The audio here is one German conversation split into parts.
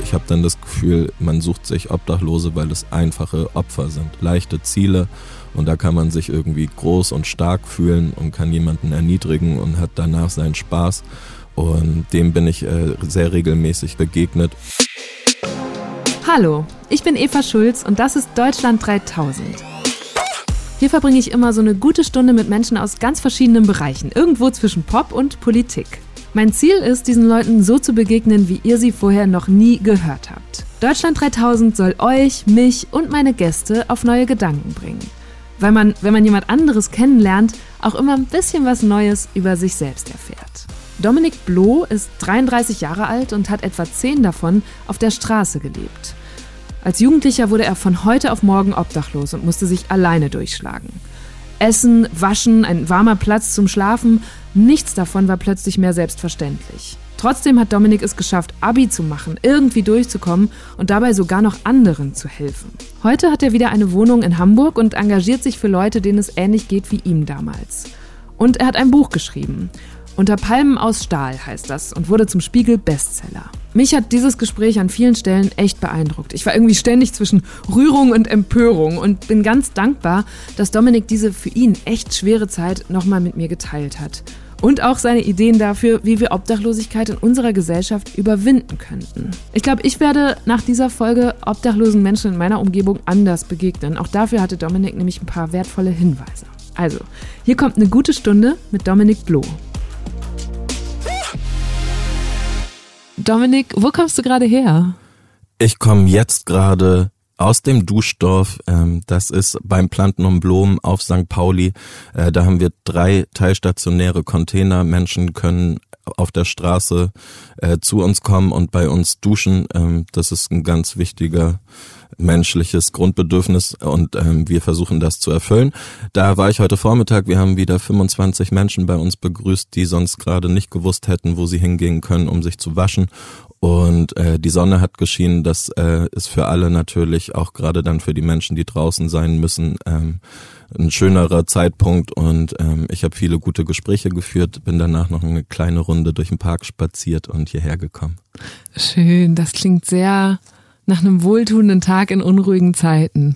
ich habe dann das Gefühl, man sucht sich Obdachlose, weil es einfache Opfer sind, leichte Ziele und da kann man sich irgendwie groß und stark fühlen und kann jemanden erniedrigen und hat danach seinen Spaß und dem bin ich sehr regelmäßig begegnet. Hallo, ich bin Eva Schulz und das ist Deutschland 3000. Hier verbringe ich immer so eine gute Stunde mit Menschen aus ganz verschiedenen Bereichen, irgendwo zwischen Pop und Politik. Mein Ziel ist, diesen Leuten so zu begegnen, wie ihr sie vorher noch nie gehört habt. Deutschland 3000 soll euch, mich und meine Gäste auf neue Gedanken bringen. Weil man, wenn man jemand anderes kennenlernt, auch immer ein bisschen was Neues über sich selbst erfährt. Dominik Bloh ist 33 Jahre alt und hat etwa 10 davon auf der Straße gelebt. Als Jugendlicher wurde er von heute auf morgen obdachlos und musste sich alleine durchschlagen. Essen, Waschen, ein warmer Platz zum Schlafen, nichts davon war plötzlich mehr selbstverständlich. Trotzdem hat Dominik es geschafft, Abi zu machen, irgendwie durchzukommen und dabei sogar noch anderen zu helfen. Heute hat er wieder eine Wohnung in Hamburg und engagiert sich für Leute, denen es ähnlich geht wie ihm damals. Und er hat ein Buch geschrieben. Unter Palmen aus Stahl heißt das und wurde zum Spiegel-Bestseller. Mich hat dieses Gespräch an vielen Stellen echt beeindruckt. Ich war irgendwie ständig zwischen Rührung und Empörung und bin ganz dankbar, dass Dominik diese für ihn echt schwere Zeit nochmal mit mir geteilt hat. Und auch seine Ideen dafür, wie wir Obdachlosigkeit in unserer Gesellschaft überwinden könnten. Ich glaube, ich werde nach dieser Folge obdachlosen Menschen in meiner Umgebung anders begegnen. Auch dafür hatte Dominik nämlich ein paar wertvolle Hinweise. Also, hier kommt eine gute Stunde mit Dominik Bloh. Dominik, wo kommst du gerade her? Ich komme jetzt gerade aus dem Duschdorf, das ist beim Planten um Blumen auf St. Pauli. Da haben wir 3 teilstationäre Container. Menschen können auf der Straße zu uns kommen und bei uns duschen. Das ist ein ganz wichtiger menschliches Grundbedürfnis und wir versuchen das zu erfüllen. Da war ich heute Vormittag, wir haben wieder 25 Menschen bei uns begrüßt, die sonst gerade nicht gewusst hätten, wo sie hingehen können, um sich zu waschen. Und die Sonne hat geschienen, das ist für alle natürlich, auch gerade dann für die Menschen, die draußen sein müssen, ein schönerer Zeitpunkt und ich habe viele gute Gespräche geführt, bin danach noch eine kleine Runde durch den Park spaziert und hierher gekommen. Schön, das klingt sehr nach einem wohltuenden Tag in unruhigen Zeiten.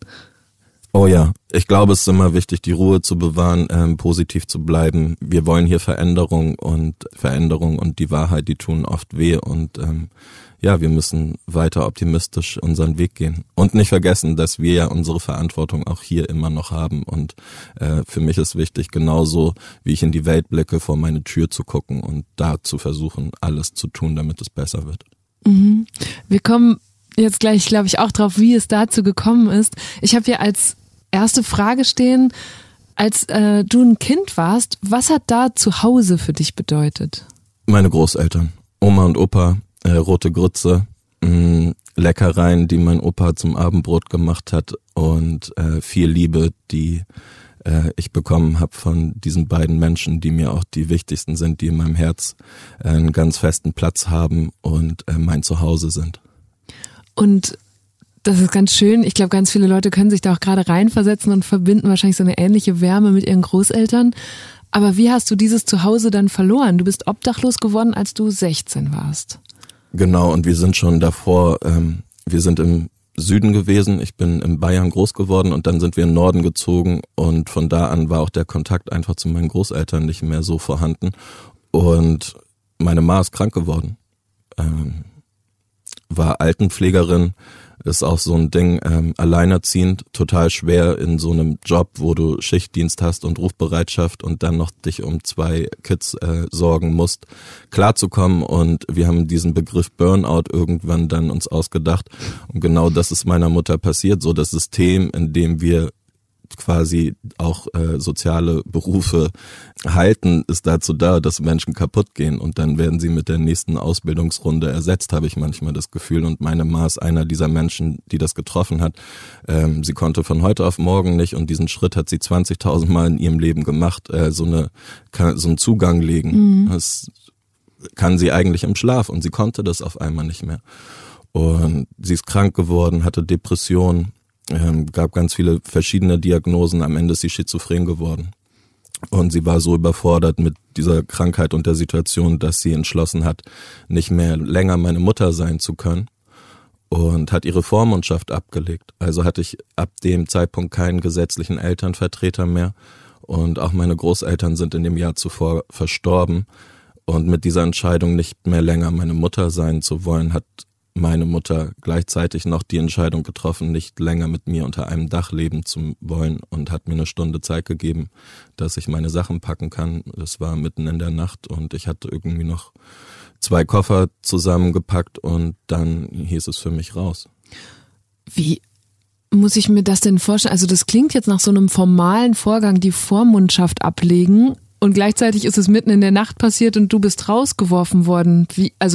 Oh ja, ich glaube, es ist immer wichtig, die Ruhe zu bewahren, positiv zu bleiben. Wir wollen hier Veränderung und die Wahrheit, die tun oft weh und ja, wir müssen weiter optimistisch unseren Weg gehen. Und nicht vergessen, dass wir ja unsere Verantwortung auch hier immer noch haben und für mich ist wichtig, genauso wie ich in die Welt blicke, vor meine Tür zu gucken und da zu versuchen, alles zu tun, damit es besser wird. Mhm. Wir kommen jetzt gleich, glaube ich, auch drauf, wie es dazu gekommen ist. Ich habe hier als erste Frage stehen, als du ein Kind warst, was hat da zu Hause für dich bedeutet? Meine Großeltern, Oma und Opa, rote Grütze, Leckereien, die mein Opa zum Abendbrot gemacht hat und viel Liebe, die ich bekommen habe von diesen beiden Menschen, die mir auch die wichtigsten sind, die in meinem Herz einen ganz festen Platz haben und mein Zuhause sind. Und das ist ganz schön. Ich glaube, ganz viele Leute können sich da auch gerade reinversetzen und verbinden wahrscheinlich so eine ähnliche Wärme mit ihren Großeltern. Aber wie hast du dieses Zuhause dann verloren? Du bist obdachlos geworden, als du 16 warst. Genau, und wir sind schon davor, wir sind im Süden gewesen. Ich bin in Bayern groß geworden und dann sind wir in den Norden gezogen und von da an war auch der Kontakt einfach zu meinen Großeltern nicht mehr so vorhanden. Und meine Ma ist krank geworden. War Altenpflegerin, ist auch so ein Ding, alleinerziehend, total schwer in so einem Job, wo du Schichtdienst hast und Rufbereitschaft und dann noch dich um 2 Kids sorgen musst, klarzukommen und wir haben diesen Begriff Burnout irgendwann dann uns ausgedacht und genau das ist meiner Mutter passiert, so das System, in dem wir quasi auch soziale Berufe halten, ist dazu da, dass Menschen kaputt gehen und dann werden sie mit der nächsten Ausbildungsrunde ersetzt, habe ich manchmal das Gefühl und meine Ma ist einer dieser Menschen, die das getroffen hat. Sie konnte von heute auf morgen nicht und diesen Schritt hat sie 20.000 Mal in ihrem Leben gemacht, so einen Zugang legen. Das kann sie eigentlich im Schlaf und sie konnte das auf einmal nicht mehr. Und sie ist krank geworden, hatte Depressionen, gab ganz viele verschiedene Diagnosen, am Ende ist sie schizophren geworden. Und sie war so überfordert mit dieser Krankheit und der Situation, dass sie entschlossen hat, nicht mehr länger meine Mutter sein zu können und hat ihre Vormundschaft abgelegt. Also hatte ich ab dem Zeitpunkt keinen gesetzlichen Elternvertreter mehr und auch meine Großeltern sind in dem Jahr zuvor verstorben. Und mit dieser Entscheidung, nicht mehr länger meine Mutter sein zu wollen, hat meine Mutter gleichzeitig noch die Entscheidung getroffen, nicht länger mit mir unter einem Dach leben zu wollen und hat mir eine Stunde Zeit gegeben, dass ich meine Sachen packen kann. Es war mitten in der Nacht und ich hatte irgendwie noch 2 Koffer zusammengepackt und dann hieß es für mich raus. Wie muss ich mir das denn vorstellen? Also das klingt jetzt nach so einem formalen Vorgang, die Vormundschaft ablegen. Und gleichzeitig ist es mitten in der Nacht passiert und du bist rausgeworfen worden.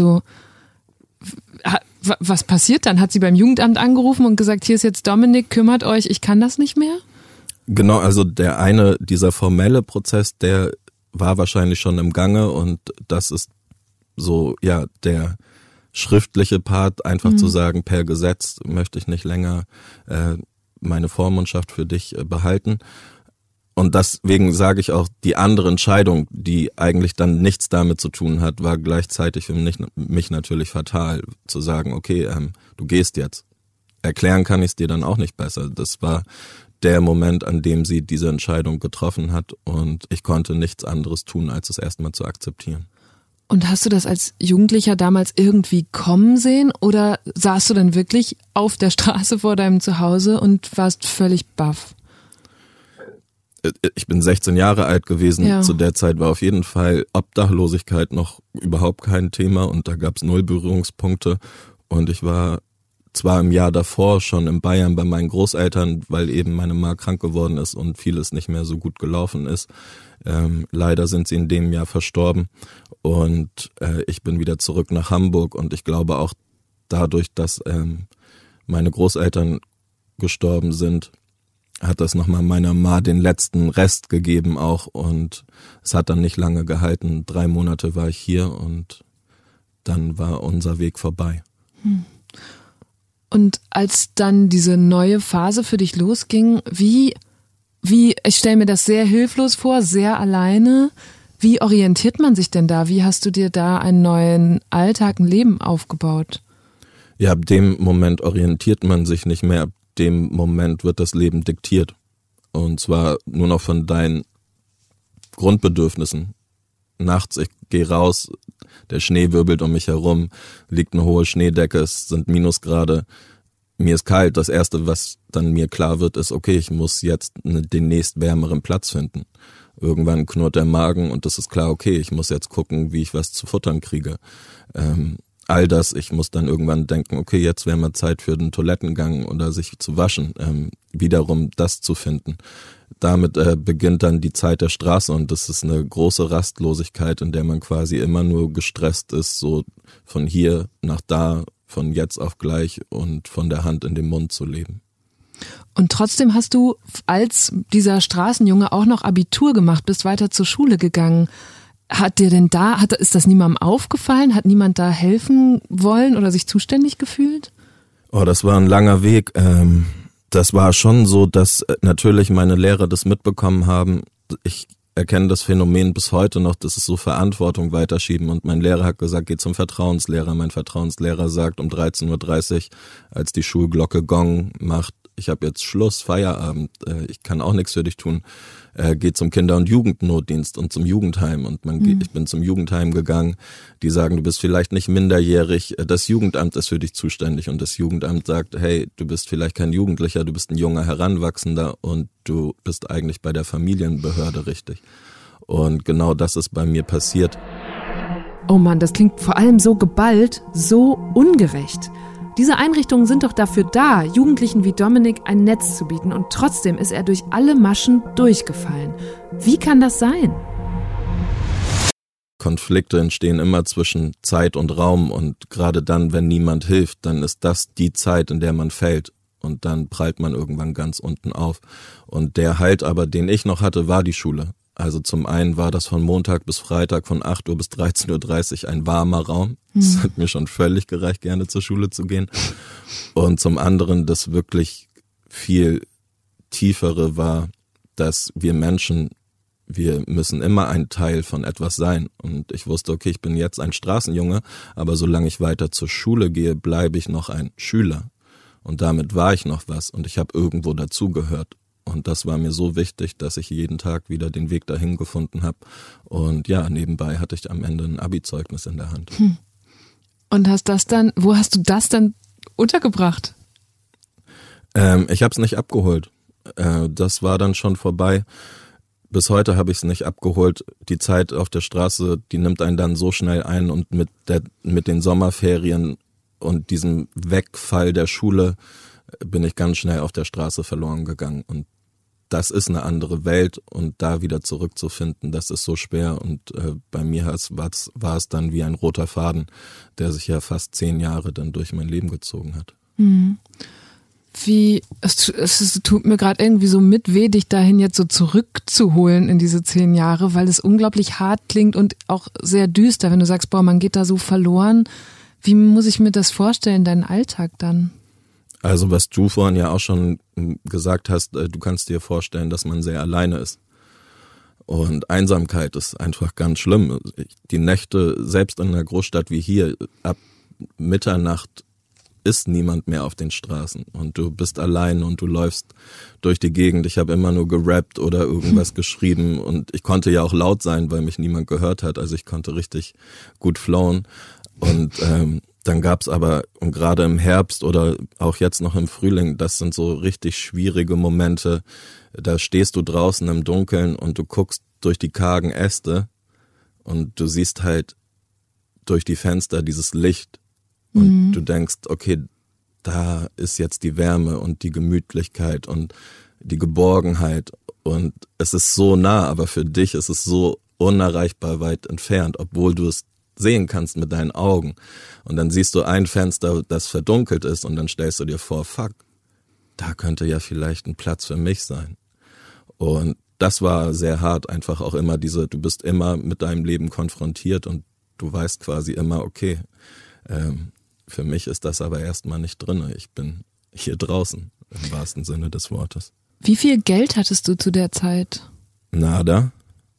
Was passiert dann? Hat sie beim Jugendamt angerufen und gesagt, hier ist jetzt Dominik, kümmert euch, ich kann das nicht mehr? Genau, also dieser formelle Prozess, der war wahrscheinlich schon im Gange und das ist so, ja, der schriftliche Part, einfach zu sagen, per Gesetz möchte ich nicht länger meine Vormundschaft für dich behalten. Und deswegen sage ich auch, die andere Entscheidung, die eigentlich dann nichts damit zu tun hat, war gleichzeitig für mich natürlich fatal, zu sagen, okay, du gehst jetzt. Erklären kann ich es dir dann auch nicht besser. Das war der Moment, an dem sie diese Entscheidung getroffen hat und ich konnte nichts anderes tun, als es erstmal zu akzeptieren. Und hast du das als Jugendlicher damals irgendwie kommen sehen oder saßt du dann wirklich auf der Straße vor deinem Zuhause und warst völlig baff? Ich bin 16 Jahre alt gewesen. Ja. Zu der Zeit war auf jeden Fall Obdachlosigkeit noch überhaupt kein Thema und da gab es 0 Berührungspunkte. Und ich war zwar im Jahr davor schon in Bayern bei meinen Großeltern, weil eben meine Ma krank geworden ist und vieles nicht mehr so gut gelaufen ist. Leider sind sie in dem Jahr verstorben und ich bin wieder zurück nach Hamburg und ich glaube auch dadurch, dass meine Großeltern gestorben sind, hat das nochmal meiner Ma den letzten Rest gegeben auch und es hat dann nicht lange gehalten. 3 Monate war ich hier und dann war unser Weg vorbei. Und als dann diese neue Phase für dich losging, wie, ich stelle mir das sehr hilflos vor, sehr alleine. Wie orientiert man sich denn da? Wie hast du dir da einen neuen Alltag, ein Leben aufgebaut? Ja, ab dem Moment orientiert man sich nicht mehr. Ab dem Moment wird das Leben diktiert. Und zwar nur noch von deinen Grundbedürfnissen. Nachts, ich gehe raus, der Schnee wirbelt um mich herum, liegt eine hohe Schneedecke, es sind Minusgrade, mir ist kalt. Das Erste, was dann mir klar wird, ist, okay, ich muss jetzt den nächst wärmeren Platz finden. Irgendwann knurrt der Magen und es ist klar, okay, ich muss jetzt gucken, wie ich was zu futtern kriege. All das, ich muss dann irgendwann denken, okay, jetzt wäre mal Zeit für den Toilettengang oder sich zu waschen, wiederum das zu finden. Damit beginnt dann die Zeit der Straße und das ist eine große Rastlosigkeit, in der man quasi immer nur gestresst ist, so von hier nach da, von jetzt auf gleich und von der Hand in den Mund zu leben. Und trotzdem hast du als dieser Straßenjunge auch noch Abitur gemacht, bist weiter zur Schule gegangen. Hat dir denn ist das niemandem aufgefallen? Hat niemand da helfen wollen oder sich zuständig gefühlt? Oh, das war ein langer Weg. Das war schon so, dass natürlich meine Lehrer das mitbekommen haben. Ich erkenne das Phänomen bis heute noch, dass es so Verantwortung weiterschieben. Und mein Lehrer hat gesagt, geh zum Vertrauenslehrer. Mein Vertrauenslehrer sagt um 13.30 Uhr, als die Schulglocke Gong macht, ich habe jetzt Schluss, Feierabend, ich kann auch nichts für dich tun. Geh zum Kinder- und Jugendnotdienst und zum Jugendheim. Und ich bin zum Jugendheim gegangen. Die sagen, du bist vielleicht nicht minderjährig, das Jugendamt ist für dich zuständig. Und das Jugendamt sagt, hey, du bist vielleicht kein Jugendlicher, du bist ein junger Heranwachsender und du bist eigentlich bei der Familienbehörde richtig. Und genau das ist bei mir passiert. Oh Mann, das klingt vor allem so geballt, so ungerecht. Diese Einrichtungen sind doch dafür da, Jugendlichen wie Dominik ein Netz zu bieten und trotzdem ist er durch alle Maschen durchgefallen. Wie kann das sein? Konflikte entstehen immer zwischen Zeit und Raum und gerade dann, wenn niemand hilft, dann ist das die Zeit, in der man fällt und dann prallt man irgendwann ganz unten auf. Und der Halt aber, den ich noch hatte, war die Schule. Also zum einen war das von Montag bis Freitag von 8 Uhr bis 13.30 Uhr ein warmer Raum. Das hat mir schon völlig gereicht, gerne zur Schule zu gehen. Und zum anderen das wirklich viel Tiefere war, dass wir Menschen wir müssen immer ein Teil von etwas sein. Und ich wusste, okay, ich bin jetzt ein Straßenjunge, aber solange ich weiter zur Schule gehe, bleibe ich noch ein Schüler. Und damit war ich noch was und ich habe irgendwo dazugehört. Und das war mir so wichtig, dass ich jeden Tag wieder den Weg dahin gefunden habe. Und ja, nebenbei hatte ich am Ende ein Abi-Zeugnis in der Hand. Und wo hast du das dann untergebracht? Ich habe es nicht abgeholt. Das war dann schon vorbei. Bis heute habe ich es nicht abgeholt. Die Zeit auf der Straße, die nimmt einen dann so schnell ein und mit den Sommerferien und diesem Wegfall der Schule bin ich ganz schnell auf der Straße verloren gegangen. Und das ist eine andere Welt und da wieder zurückzufinden, das ist so schwer. Und bei mir war es dann wie ein roter Faden, der sich ja fast 10 Jahre dann durch mein Leben gezogen hat. Mhm. Es tut mir gerade irgendwie so weh, dich dahin jetzt so zurückzuholen in diese 10 Jahre, weil es unglaublich hart klingt und auch sehr düster, wenn du sagst, boah, man geht da so verloren. Wie muss ich mir das vorstellen, deinen Alltag dann? Also was du vorhin ja auch schon gesagt hast, du kannst dir vorstellen, dass man sehr alleine ist. Und Einsamkeit ist einfach ganz schlimm. Die Nächte, selbst in einer Großstadt wie hier, ab Mitternacht ist niemand mehr auf den Straßen und du bist allein und du läufst durch die Gegend. Ich habe immer nur gerappt oder irgendwas geschrieben und ich konnte ja auch laut sein, weil mich niemand gehört hat. Also ich konnte richtig gut flowen und dann gab's aber, und gerade im Herbst oder auch jetzt noch im Frühling, das sind so richtig schwierige Momente. Da stehst du draußen im Dunkeln und du guckst durch die kargen Äste und du siehst halt durch die Fenster dieses Licht. Und du denkst, okay, da ist jetzt die Wärme und die Gemütlichkeit und die Geborgenheit und es ist so nah, aber für dich ist es so unerreichbar weit entfernt, obwohl du es sehen kannst mit deinen Augen. Und dann siehst du ein Fenster, das verdunkelt ist und dann stellst du dir vor, fuck, da könnte ja vielleicht ein Platz für mich sein. Und das war sehr hart, einfach auch immer du bist immer mit deinem Leben konfrontiert und du weißt quasi immer, okay, für mich ist das aber erstmal nicht drin. Ich bin hier draußen, im wahrsten Sinne des Wortes. Wie viel Geld hattest du zu der Zeit? Nada.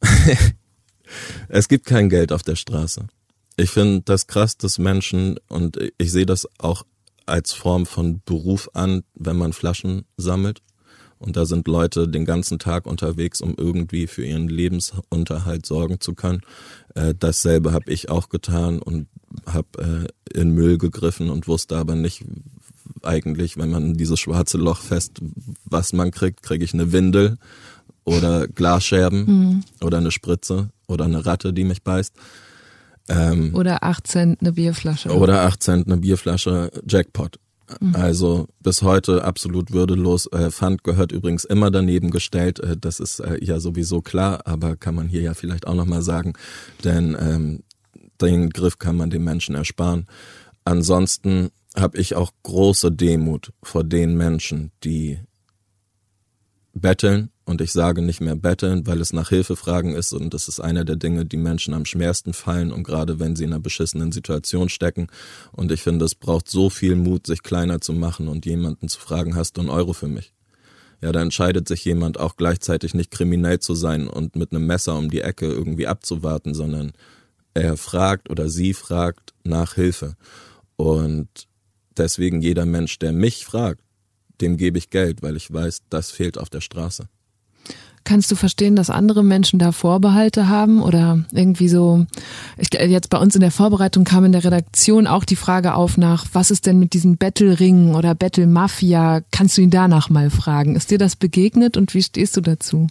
Es gibt kein Geld auf der Straße. Ich finde das krass, dass Menschen, und ich sehe das auch als Form von Beruf an, wenn man Flaschen sammelt. Und da sind Leute den ganzen Tag unterwegs, um irgendwie für ihren Lebensunterhalt sorgen zu können. Dasselbe habe ich auch getan und habe in Müll gegriffen und wusste aber nicht eigentlich, wenn man dieses schwarze Loch fest, was man kriegt. Kriege ich eine Windel oder Glasscherben oder eine Spritze oder eine Ratte, die mich beißt. Oder 8 Cent eine Bierflasche. Oder 8 Cent eine Bierflasche, Jackpot. Also bis heute absolut würdelos. Pfand gehört übrigens immer daneben gestellt. Das ist ja sowieso klar, aber kann man hier ja vielleicht auch nochmal sagen, denn den Griff kann man den Menschen ersparen. Ansonsten habe ich auch große Demut vor den Menschen, die betteln. Und ich sage nicht mehr betteln, weil es nach Hilfe fragen ist und das ist einer der Dinge, die Menschen am schwersten fallen und gerade wenn sie in einer beschissenen Situation stecken. Und ich finde, es braucht so viel Mut, sich kleiner zu machen und jemanden zu fragen, hast du einen Euro für mich? Ja, da entscheidet sich jemand auch gleichzeitig nicht kriminell zu sein und mit einem Messer um die Ecke irgendwie abzuwarten, sondern er fragt oder sie fragt nach Hilfe. Und deswegen jeder Mensch, der mich fragt, dem gebe ich Geld, weil ich weiß, das fehlt auf der Straße. Kannst du verstehen, dass andere Menschen da Vorbehalte haben oder irgendwie so, jetzt bei uns in der Vorbereitung kam in der Redaktion auch die Frage auf nach, was ist denn mit diesen Battle-Ringen oder Battle-Mafia? Kannst du ihn danach mal fragen? Ist dir das begegnet und wie stehst du dazu?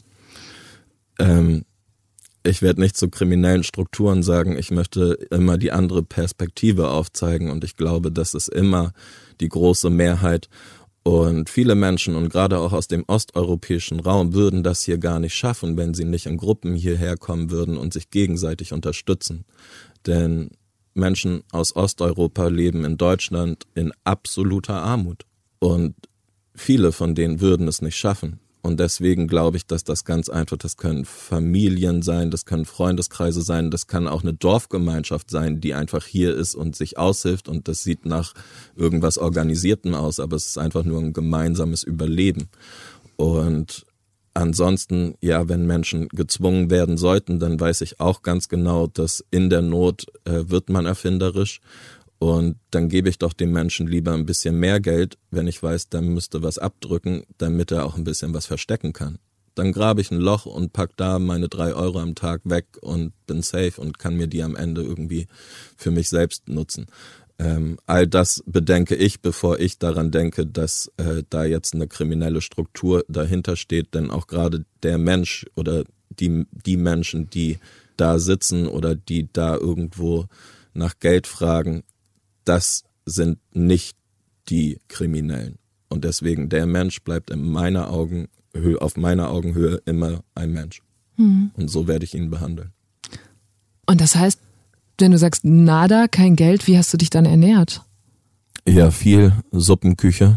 Ich werde nicht zu kriminellen Strukturen sagen, ich möchte immer die andere Perspektive aufzeigen und ich glaube, das ist immer die große Mehrheit. Und viele Menschen und gerade auch aus dem osteuropäischen Raum würden das hier gar nicht schaffen, wenn sie nicht in Gruppen hierher kommen würden und sich gegenseitig unterstützen. Denn Menschen aus Osteuropa leben in Deutschland in absoluter Armut. Und viele von denen würden es nicht schaffen. Und deswegen glaube ich, dass das ganz einfach, das können Familien sein, das können Freundeskreise sein, das kann auch eine Dorfgemeinschaft sein, die einfach hier ist und sich aushilft und das sieht nach irgendwas Organisiertem aus, aber es ist einfach nur ein gemeinsames Überleben. Und ansonsten, ja, wenn Menschen gezwungen werden sollten, dann weiß ich auch ganz genau, dass in der Not wird man erfinderisch. Und dann gebe ich doch dem Menschen lieber ein bisschen mehr Geld, wenn ich weiß, der müsste was abdrücken, damit er auch ein bisschen was verstecken kann. Dann grabe ich ein Loch und pack da meine 3 Euro am Tag weg und bin safe und kann mir die am Ende irgendwie für mich selbst nutzen. All das bedenke ich, bevor ich daran denke, dass da jetzt eine kriminelle Struktur dahinter steht. Denn auch gerade der Mensch oder die Menschen, die da sitzen oder die da irgendwo nach Geld fragen, das sind nicht die Kriminellen. Und deswegen, der Mensch bleibt auf meiner Augenhöhe immer ein Mensch. Und so werde ich ihn behandeln. Und das heißt, wenn du sagst, nada, kein Geld, wie hast du dich dann ernährt? Ja, viel Suppenküche.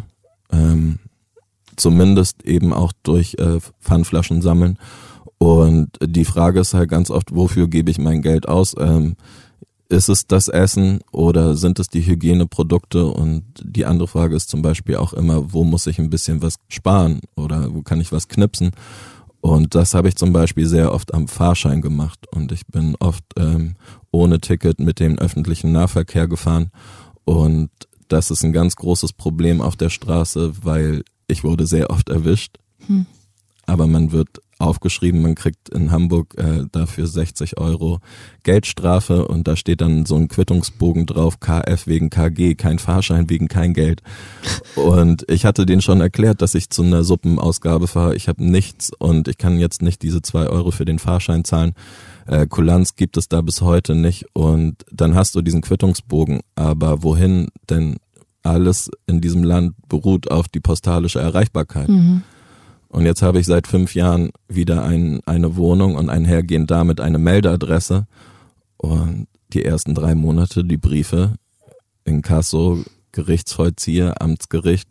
Zumindest eben auch durch Pfandflaschen sammeln. Und die Frage ist halt ganz oft, wofür gebe ich mein Geld aus? Ist es das Essen oder sind es die Hygieneprodukte? Und die andere Frage ist zum Beispiel auch immer, wo muss ich ein bisschen was sparen oder wo kann ich was knipsen? Und das habe ich zum Beispiel sehr oft am Fahrschein gemacht. Und ich bin oft ohne Ticket mit dem öffentlichen Nahverkehr gefahren. Und das ist ein ganz großes Problem auf der Straße, weil ich wurde sehr oft erwischt. Aber man wird aufgeschrieben, man kriegt in Hamburg dafür 60 Euro Geldstrafe und da steht dann so ein Quittungsbogen drauf, KF wegen KG, kein Fahrschein wegen kein Geld. Und ich hatte denen schon erklärt, dass ich zu einer Suppenausgabe fahre, ich habe nichts und ich kann jetzt nicht diese 2 Euro für den Fahrschein zahlen. Kulanz gibt es da bis heute nicht und dann hast du diesen Quittungsbogen, aber wohin denn? Alles in diesem Land beruht auf die postalische Erreichbarkeit. Und jetzt habe ich seit 5 Jahren wieder eine Wohnung und einhergehend damit eine Meldeadresse. Und die ersten 3 Monate die Briefe, Inkasso, Gerichtsvollzieher, Amtsgericht,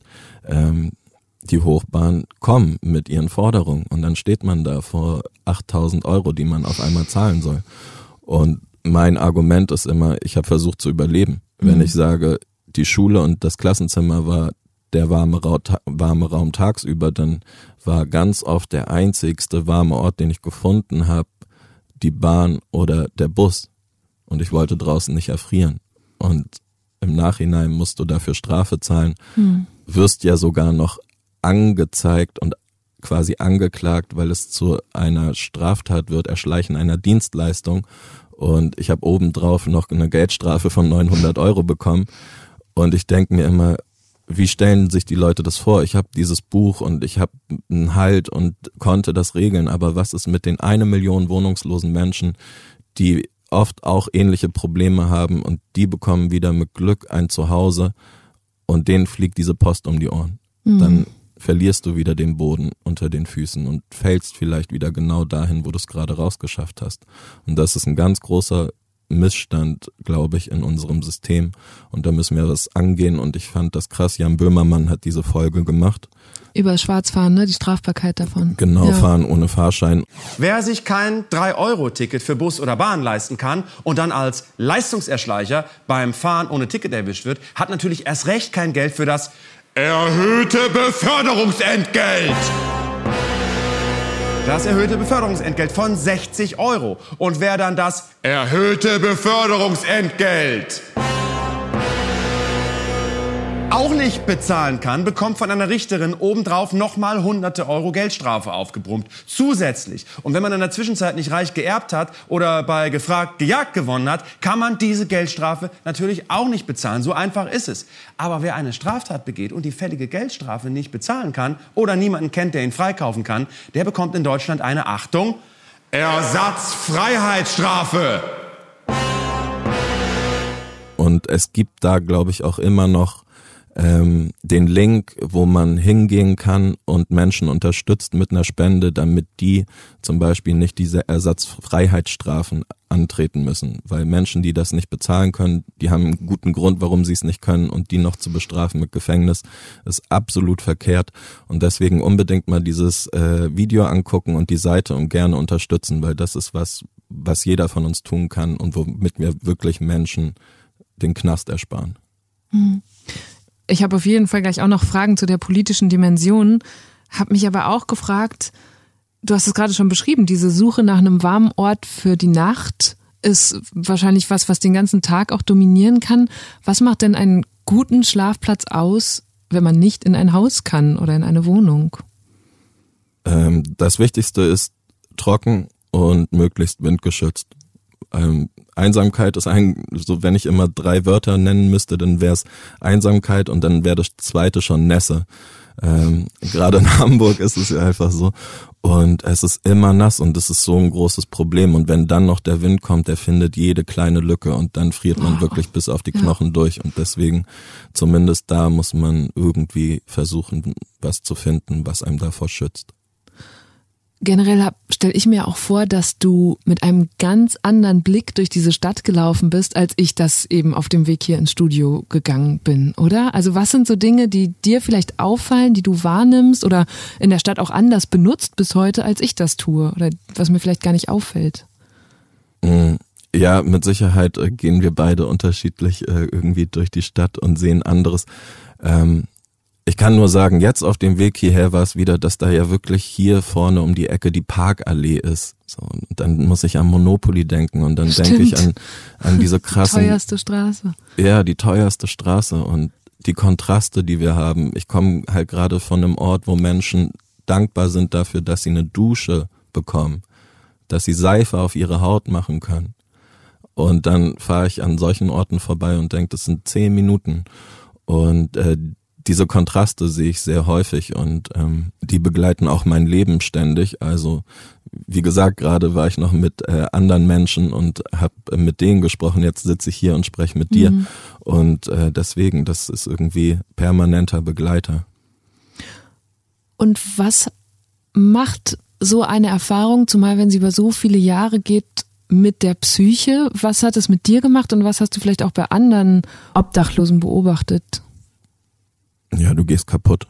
die Hochbahn kommen mit ihren Forderungen. Und dann steht man da vor 8.000 Euro, die man auf einmal zahlen soll. Und mein Argument ist immer, ich habe versucht zu überleben. Wenn ich sage, die Schule und das Klassenzimmer war der warme Raum tagsüber, dann war ganz oft der einzigste warme Ort, den ich gefunden habe, die Bahn oder der Bus. Und ich wollte draußen nicht erfrieren. Und im Nachhinein musst du dafür Strafe zahlen, wirst ja sogar noch angezeigt und quasi angeklagt, weil es zu einer Straftat wird, Erschleichen einer Dienstleistung. Und ich habe obendrauf noch eine Geldstrafe von 900 Euro bekommen. Und ich denke mir immer, wie stellen sich die Leute das vor? Ich habe dieses Buch und ich habe einen Halt und konnte das regeln, aber was ist mit den 1 Million wohnungslosen Menschen, die oft auch ähnliche Probleme haben und die bekommen wieder mit Glück ein Zuhause und denen fliegt diese Post um die Ohren. Dann verlierst du wieder den Boden unter den Füßen und fällst vielleicht wieder genau dahin, wo du es gerade rausgeschafft hast. Und das ist ein ganz großer Missstand, glaube ich, in unserem System und da müssen wir was angehen und ich fand das krass, Jan Böhmermann hat diese Folge gemacht. Über das Schwarzfahren, ne? Die Strafbarkeit davon. Genau, ja. Fahren ohne Fahrschein. Wer sich kein 3-Euro-Ticket für Bus oder Bahn leisten kann und dann als Leistungserschleicher beim Fahren ohne Ticket erwischt wird, hat natürlich erst recht kein Geld für das erhöhte Beförderungsentgelt. Das erhöhte Beförderungsentgelt von 60 Euro. Und wer dann das erhöhte Beförderungsentgelt auch nicht bezahlen kann, bekommt von einer Richterin obendrauf nochmal hunderte Euro Geldstrafe aufgebrummt. Zusätzlich. Und wenn man in der Zwischenzeit nicht reich geerbt hat oder bei Gefragt gejagt gewonnen hat, kann man diese Geldstrafe natürlich auch nicht bezahlen. So einfach ist es. Aber wer eine Straftat begeht und die fällige Geldstrafe nicht bezahlen kann oder niemanden kennt, der ihn freikaufen kann, der bekommt in Deutschland eine, Achtung, Ersatzfreiheitsstrafe. Und es gibt da, glaube ich, auch immer noch den Link, wo man hingehen kann und Menschen unterstützt mit einer Spende, damit die zum Beispiel nicht diese Ersatzfreiheitsstrafen antreten müssen. Weil Menschen, die das nicht bezahlen können, die haben einen guten Grund, warum sie es nicht können und die noch zu bestrafen mit Gefängnis, ist absolut verkehrt. Und deswegen unbedingt mal dieses Video angucken und die Seite und gerne unterstützen, weil das ist was jeder von uns tun kann und womit wir wirklich Menschen den Knast ersparen. Ich habe auf jeden Fall gleich auch noch Fragen zu der politischen Dimension, habe mich aber auch gefragt, Du hast es gerade schon beschrieben, diese Suche nach einem warmen Ort für die Nacht ist wahrscheinlich was den ganzen Tag auch dominieren kann. Was macht denn einen guten Schlafplatz aus, wenn man nicht in ein Haus kann oder in eine Wohnung? Das Wichtigste ist trocken und möglichst windgeschützt. Einsamkeit ist so, wenn ich immer 3 Wörter nennen müsste, dann wäre es Einsamkeit und dann wäre das zweite schon Nässe. Gerade in Hamburg ist es ja einfach so. Und es ist immer nass und das ist so ein großes Problem. Und wenn dann noch der Wind kommt, der findet jede kleine Lücke und dann friert man wirklich bis auf die Knochen durch. Und deswegen, zumindest da muss man irgendwie versuchen, was zu finden, was einem davor schützt. Generell stelle ich mir auch vor, dass du mit einem ganz anderen Blick durch diese Stadt gelaufen bist, als ich das eben auf dem Weg hier ins Studio gegangen bin, oder? Also was sind so Dinge, die dir vielleicht auffallen, die du wahrnimmst oder in der Stadt auch anders benutzt bis heute, als ich das tue oder was mir vielleicht gar nicht auffällt? Ja, mit Sicherheit gehen wir beide unterschiedlich irgendwie durch die Stadt und sehen anderes. Ich kann nur sagen, jetzt auf dem Weg hierher war es wieder, dass da ja wirklich hier vorne um die Ecke die Parkallee ist. So, und dann muss ich an Monopoly denken und dann denke ich an diese krassen... Die teuerste Straße. Ja, die teuerste Straße und die Kontraste, die wir haben. Ich komme halt gerade von einem Ort, wo Menschen dankbar sind dafür, dass sie eine Dusche bekommen, dass sie Seife auf ihre Haut machen können. Und dann fahre ich an solchen Orten vorbei und denke, das sind 10 Minuten. Und diese Kontraste sehe ich sehr häufig und die begleiten auch mein Leben ständig. Also wie gesagt, gerade war ich noch mit anderen Menschen und habe mit denen gesprochen. Jetzt sitze ich hier und spreche mit dir. Und deswegen, das ist irgendwie permanenter Begleiter. Und was macht so eine Erfahrung, zumal wenn sie über so viele Jahre geht, mit der Psyche? Was hat es mit dir gemacht und was hast du vielleicht auch bei anderen Obdachlosen beobachtet? Ja, du gehst kaputt.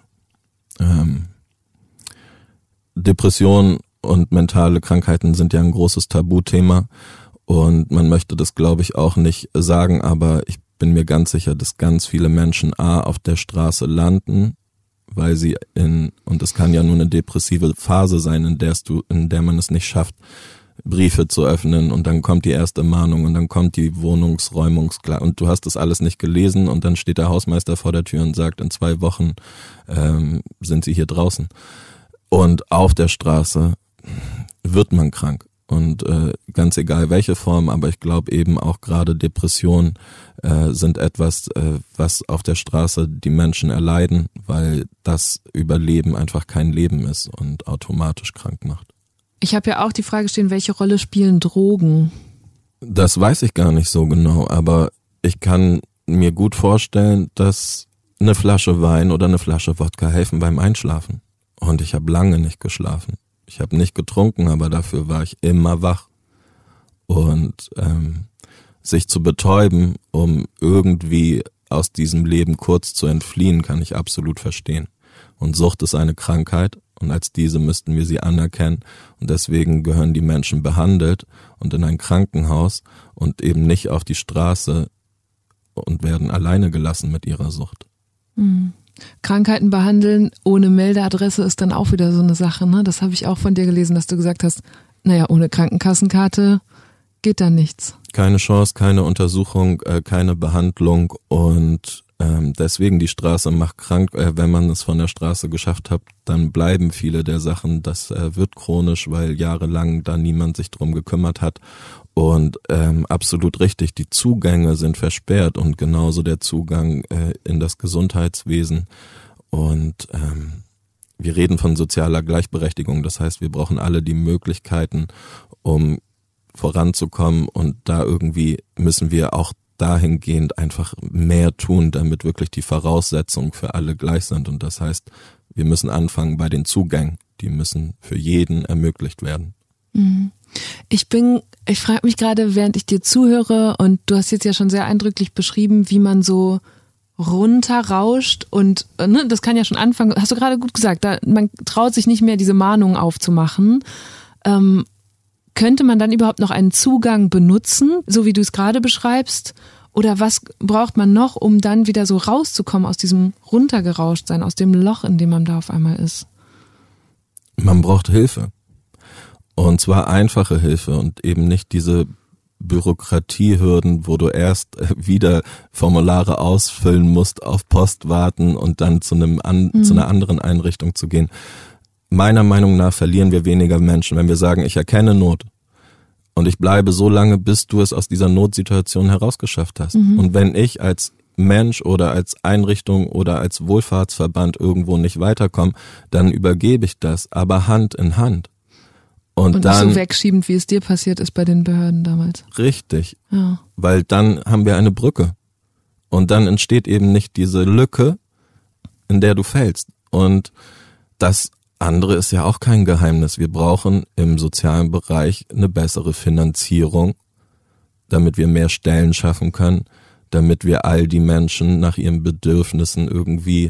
Depressionen und mentale Krankheiten sind ja ein großes Tabuthema und man möchte das, glaube ich, auch nicht sagen, aber ich bin mir ganz sicher, dass ganz viele Menschen auf der Straße landen, weil sie und es kann ja nur eine depressive Phase sein, in der man es nicht schafft, Briefe zu öffnen und dann kommt die erste Mahnung und dann kommt die Wohnungsräumungsklage und du hast das alles nicht gelesen und dann steht der Hausmeister vor der Tür und sagt, in 2 Wochen sind sie hier draußen. Und auf der Straße wird man krank und ganz egal welche Form, aber ich glaube eben auch gerade Depressionen sind etwas, was auf der Straße die Menschen erleiden, weil das Überleben einfach kein Leben ist und automatisch krank macht. Ich habe ja auch die Frage stehen, welche Rolle spielen Drogen? Das weiß ich gar nicht so genau, aber ich kann mir gut vorstellen, dass eine Flasche Wein oder eine Flasche Wodka helfen beim Einschlafen. Und ich habe lange nicht geschlafen. Ich habe nicht getrunken, aber dafür war ich immer wach. Und sich zu betäuben, um irgendwie aus diesem Leben kurz zu entfliehen, kann ich absolut verstehen. Und Sucht ist eine Krankheit. Und als diese müssten wir sie anerkennen. Und deswegen gehören die Menschen behandelt und in ein Krankenhaus und eben nicht auf die Straße und werden alleine gelassen mit ihrer Sucht. Krankheiten behandeln ohne Meldeadresse ist dann auch wieder so eine Sache, ne? Das habe ich auch von dir gelesen, dass du gesagt hast, naja, ohne Krankenkassenkarte geht da nichts. Keine Chance, keine Untersuchung, keine Behandlung und deswegen die Straße macht krank. Wenn man es von der Straße geschafft hat, dann bleiben viele der Sachen. Das wird chronisch, weil jahrelang da niemand sich drum gekümmert hat. Und absolut richtig, die Zugänge sind versperrt und genauso der Zugang in das Gesundheitswesen. Und wir reden von sozialer Gleichberechtigung. Das heißt, wir brauchen alle die Möglichkeiten, um voranzukommen. Und da irgendwie müssen wir auch dahingehend einfach mehr tun, damit wirklich die Voraussetzungen für alle gleich sind. Und das heißt, wir müssen anfangen bei den Zugängen. Die müssen für jeden ermöglicht werden. Ich frage mich gerade, während ich dir zuhöre, und du hast jetzt ja schon sehr eindrücklich beschrieben, wie man so runterrauscht und ne, das kann ja schon anfangen, hast du gerade gut gesagt, man traut sich nicht mehr, diese Mahnungen aufzumachen. Könnte man dann überhaupt noch einen Zugang benutzen, so wie du es gerade beschreibst? Oder was braucht man noch, um dann wieder so rauszukommen aus diesem Runtergerauschtsein, aus dem Loch, in dem man da auf einmal ist? Man braucht Hilfe. Und zwar einfache Hilfe und eben nicht diese Bürokratiehürden, wo du erst wieder Formulare ausfüllen musst, auf Post warten und dann zu einer anderen Einrichtung zu gehen. Meiner Meinung nach verlieren wir weniger Menschen, wenn wir sagen, ich erkenne Not und ich bleibe so lange, bis du es aus dieser Notsituation herausgeschafft hast. Und wenn ich als Mensch oder als Einrichtung oder als Wohlfahrtsverband irgendwo nicht weiterkomme, dann übergebe ich das, aber Hand in Hand. Und dann, nicht so wegschiebend, wie es dir passiert ist bei den Behörden damals. Richtig, ja. Weil dann haben wir eine Brücke und dann entsteht eben nicht diese Lücke, in der du fällst. Und das andere ist ja auch kein Geheimnis. Wir brauchen im sozialen Bereich eine bessere Finanzierung, damit wir mehr Stellen schaffen können, damit wir all die Menschen nach ihren Bedürfnissen irgendwie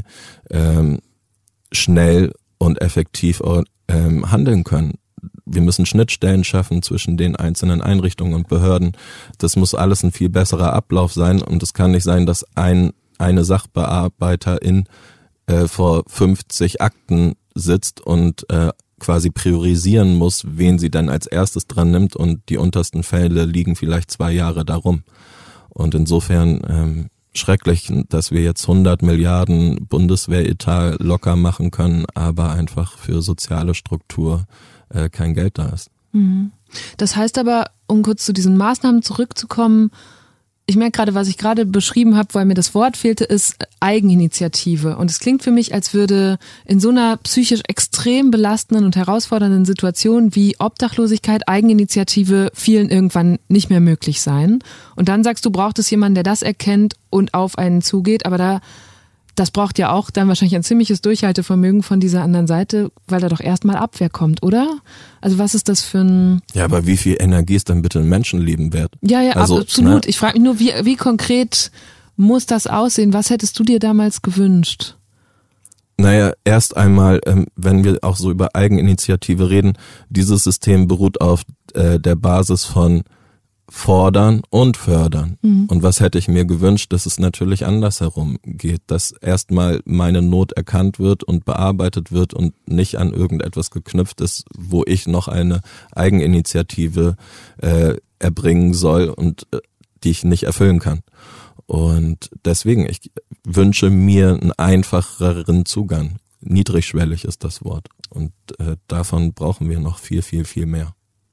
schnell und effektiv handeln können. Wir müssen Schnittstellen schaffen zwischen den einzelnen Einrichtungen und Behörden. Das muss alles ein viel besserer Ablauf sein und es kann nicht sein, dass eine Sachbearbeiterin vor 50 Akten sitzt und quasi priorisieren muss, wen sie dann als erstes dran nimmt und die untersten Fälle liegen vielleicht 2 Jahre darum. Und insofern schrecklich, dass wir jetzt 100 Milliarden Bundeswehretat locker machen können, aber einfach für soziale Struktur kein Geld da ist. Das heißt aber, um kurz zu diesen Maßnahmen zurückzukommen, ich merke gerade, was ich gerade beschrieben habe, weil mir das Wort fehlte, ist Eigeninitiative. Und es klingt für mich, als würde in so einer psychisch extrem belastenden und herausfordernden Situation wie Obdachlosigkeit Eigeninitiative vielen irgendwann nicht mehr möglich sein. Und dann sagst du, braucht es jemanden, der das erkennt und auf einen zugeht, aber das braucht ja auch dann wahrscheinlich ein ziemliches Durchhaltevermögen von dieser anderen Seite, weil da doch erstmal Abwehr kommt, oder? Also was ist das für ein... Ja, aber wie viel Energie ist dann bitte ein Menschenleben wert? Ja, also, absolut. Ne? Ich frage mich nur, wie konkret muss das aussehen? Was hättest du dir damals gewünscht? Naja, erst einmal, wenn wir auch so über Eigeninitiative reden, dieses System beruht auf der Basis von fordern und fördern. Und was hätte ich mir gewünscht, dass es natürlich andersherum geht, dass erstmal meine Not erkannt wird und bearbeitet wird und nicht an irgendetwas geknüpft ist, wo ich noch eine Eigeninitiative erbringen soll und die ich nicht erfüllen kann. Und deswegen, ich wünsche mir einen einfacheren Zugang. Niedrigschwellig ist das Wort. Und davon brauchen wir noch viel, viel, viel mehr.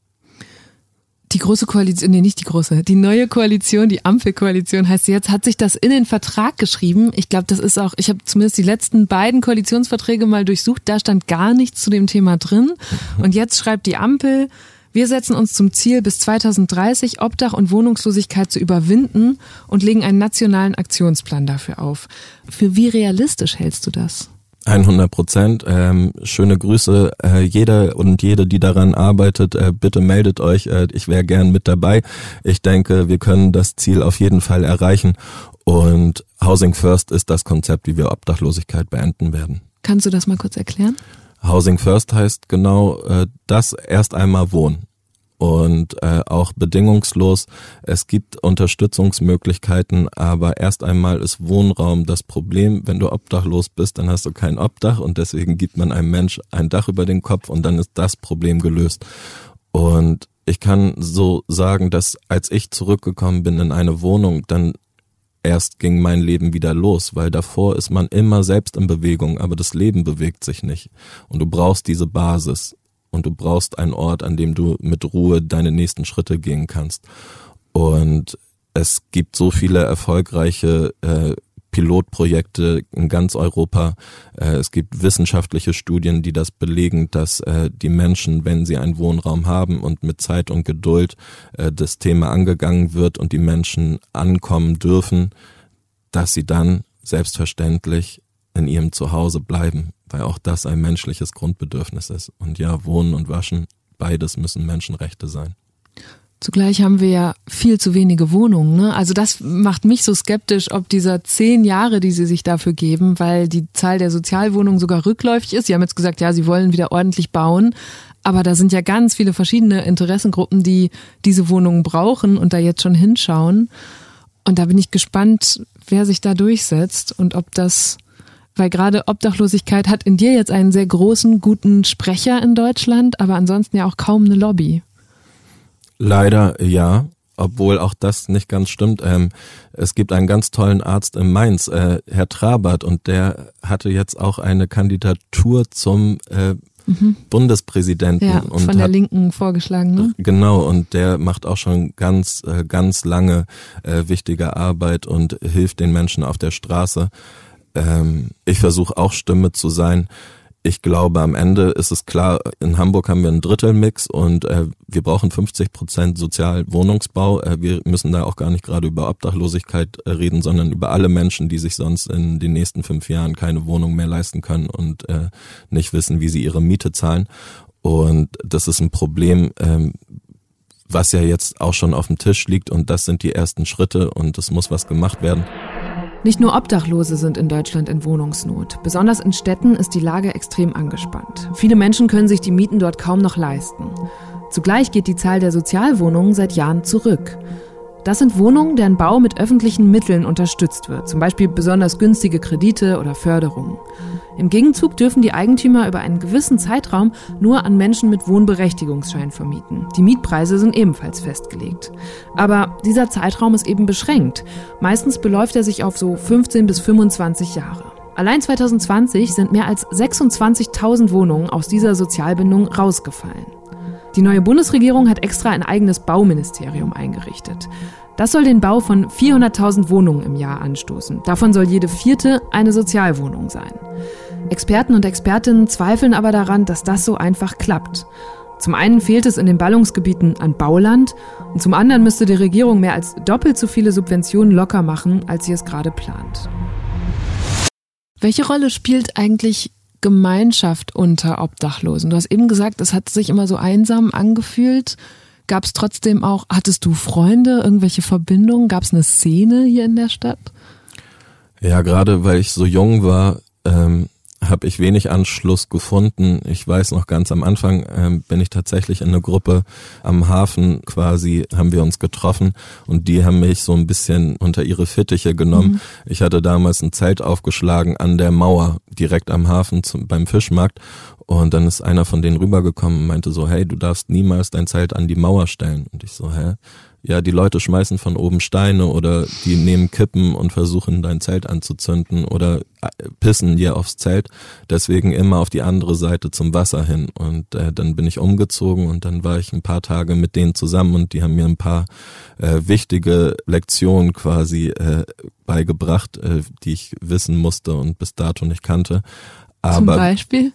Die große Koalition, die neue Koalition, die Ampelkoalition heißt sie jetzt, hat sich das in den Vertrag geschrieben. Ich glaube, das ist auch, ich habe zumindest die letzten beiden Koalitionsverträge mal durchsucht, da stand gar nichts zu dem Thema drin. Und jetzt schreibt die Ampel, wir setzen uns zum Ziel, bis 2030 Obdach und Wohnungslosigkeit zu überwinden und legen einen nationalen Aktionsplan dafür auf. Für wie realistisch hältst du das? 100%. Schöne Grüße. Jeder und jede, die daran arbeitet, bitte meldet euch. Ich wäre gern mit dabei. Ich denke, wir können das Ziel auf jeden Fall erreichen. Und Housing First ist das Konzept, wie wir Obdachlosigkeit beenden werden. Kannst du das mal kurz erklären? Housing First heißt genau das, erst einmal wohnen. Und auch bedingungslos. Es gibt Unterstützungsmöglichkeiten, aber erst einmal ist Wohnraum das Problem. Wenn du obdachlos bist, dann hast du kein Obdach und deswegen gibt man einem Mensch ein Dach über den Kopf und dann ist das Problem gelöst. Und ich kann so sagen, dass als ich zurückgekommen bin in eine Wohnung, dann erst ging mein Leben wieder los, weil davor ist man immer selbst in Bewegung, aber das Leben bewegt sich nicht. Und du brauchst diese Basis. Und du brauchst einen Ort, an dem du mit Ruhe deine nächsten Schritte gehen kannst. Und es gibt so viele erfolgreiche Pilotprojekte in ganz Europa. Es gibt wissenschaftliche Studien, die das belegen, dass die Menschen, wenn sie einen Wohnraum haben und mit Zeit und Geduld das Thema angegangen wird und die Menschen ankommen dürfen, dass sie dann selbstverständlich in ihrem Zuhause bleiben, weil auch das ein menschliches Grundbedürfnis ist. Und ja, Wohnen und Waschen, beides müssen Menschenrechte sein. Zugleich haben wir ja viel zu wenige Wohnungen, ne? Also das macht mich so skeptisch, ob dieser 10 Jahre, die sie sich dafür geben, weil die Zahl der Sozialwohnungen sogar rückläufig ist. Sie haben jetzt gesagt, ja, sie wollen wieder ordentlich bauen. Aber da sind ja ganz viele verschiedene Interessengruppen, die diese Wohnungen brauchen und da jetzt schon hinschauen. Und da bin ich gespannt, wer sich da durchsetzt und ob das Weil gerade Obdachlosigkeit hat in dir jetzt einen sehr großen, guten Sprecher in Deutschland, aber ansonsten ja auch kaum eine Lobby. Leider ja, obwohl auch das nicht ganz stimmt. Es gibt einen ganz tollen Arzt in Mainz, Herr Trabert, und der hatte jetzt auch eine Kandidatur zum Bundespräsidenten. Ja, und von der Linken vorgeschlagen, ne? Genau, und der macht auch schon ganz lange wichtige Arbeit und hilft den Menschen auf der Straße. Ich versuche auch Stimme zu sein. Ich glaube, am Ende ist es klar, in Hamburg haben wir einen Drittelmix und wir brauchen 50% Sozialwohnungsbau. Wir müssen da auch gar nicht gerade über Obdachlosigkeit reden, sondern über alle Menschen, die sich sonst in den nächsten 5 Jahren keine Wohnung mehr leisten können und nicht wissen, wie sie ihre Miete zahlen. Und das ist ein Problem, was ja jetzt auch schon auf dem Tisch liegt, und das sind die ersten Schritte und es muss was gemacht werden. Nicht nur Obdachlose sind in Deutschland in Wohnungsnot. Besonders in Städten ist die Lage extrem angespannt. Viele Menschen können sich die Mieten dort kaum noch leisten. Zugleich geht die Zahl der Sozialwohnungen seit Jahren zurück. Das sind Wohnungen, deren Bau mit öffentlichen Mitteln unterstützt wird, zum Beispiel besonders günstige Kredite oder Förderungen. Im Gegenzug dürfen die Eigentümer über einen gewissen Zeitraum nur an Menschen mit Wohnberechtigungsschein vermieten. Die Mietpreise sind ebenfalls festgelegt. Aber dieser Zeitraum ist eben beschränkt. Meistens beläuft er sich auf so 15 bis 25 Jahre. Allein 2020 sind mehr als 26.000 Wohnungen aus dieser Sozialbindung rausgefallen. Die neue Bundesregierung hat extra ein eigenes Bauministerium eingerichtet. Das soll den Bau von 400.000 Wohnungen im Jahr anstoßen. Davon soll jede 4. eine Sozialwohnung sein. Experten und Expertinnen zweifeln aber daran, dass das so einfach klappt. Zum einen fehlt es in den Ballungsgebieten an Bauland und zum anderen müsste die Regierung mehr als doppelt so viele Subventionen locker machen, als sie es gerade plant. Welche Rolle spielt eigentlich Gemeinschaft unter Obdachlosen? Du hast eben gesagt, es hat sich immer so einsam angefühlt. Gab es trotzdem auch, hattest du Freunde, irgendwelche Verbindungen? Gab es eine Szene hier in der Stadt? Ja, gerade weil ich so jung war, habe ich wenig Anschluss gefunden. Ich weiß noch, ganz am Anfang bin ich tatsächlich in eine Gruppe am Hafen quasi, haben wir uns getroffen und die haben mich so ein bisschen unter ihre Fittiche genommen. Ich hatte damals ein Zelt aufgeschlagen an der Mauer, direkt am Hafen beim Fischmarkt, und dann ist einer von denen rübergekommen und meinte so, hey, du darfst niemals dein Zelt an die Mauer stellen. Und ich so, hä? Ja, die Leute schmeißen von oben Steine oder die nehmen Kippen und versuchen dein Zelt anzuzünden oder pissen dir aufs Zelt. Deswegen immer auf die andere Seite zum Wasser hin. Und dann bin ich umgezogen und dann war ich ein paar Tage mit denen zusammen und die haben mir ein paar wichtige Lektionen quasi beigebracht, die ich wissen musste und bis dato nicht kannte. Aber, zum Beispiel?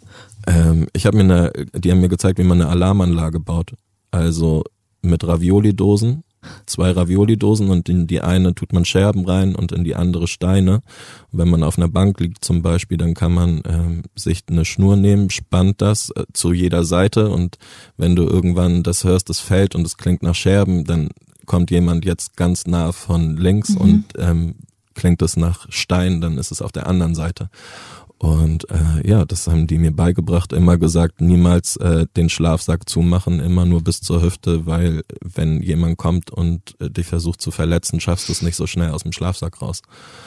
Die haben mir gezeigt, wie man eine Alarmanlage baut. Also mit Ravioli-Dosen. 2 Ravioli-Dosen und in die eine tut man Scherben rein und in die andere Steine. Und wenn man auf einer Bank liegt zum Beispiel, dann kann man sich eine Schnur nehmen, spannt das zu jeder Seite und wenn du irgendwann das hörst, es fällt und es klingt nach Scherben, dann kommt jemand jetzt ganz nah von links und klingt es nach Stein, dann ist es auf der anderen Seite. Und das haben die mir beigebracht, immer gesagt, niemals den Schlafsack zumachen, immer nur bis zur Hüfte, weil wenn jemand kommt und dich versucht zu verletzen, schaffst du es nicht so schnell aus dem Schlafsack raus.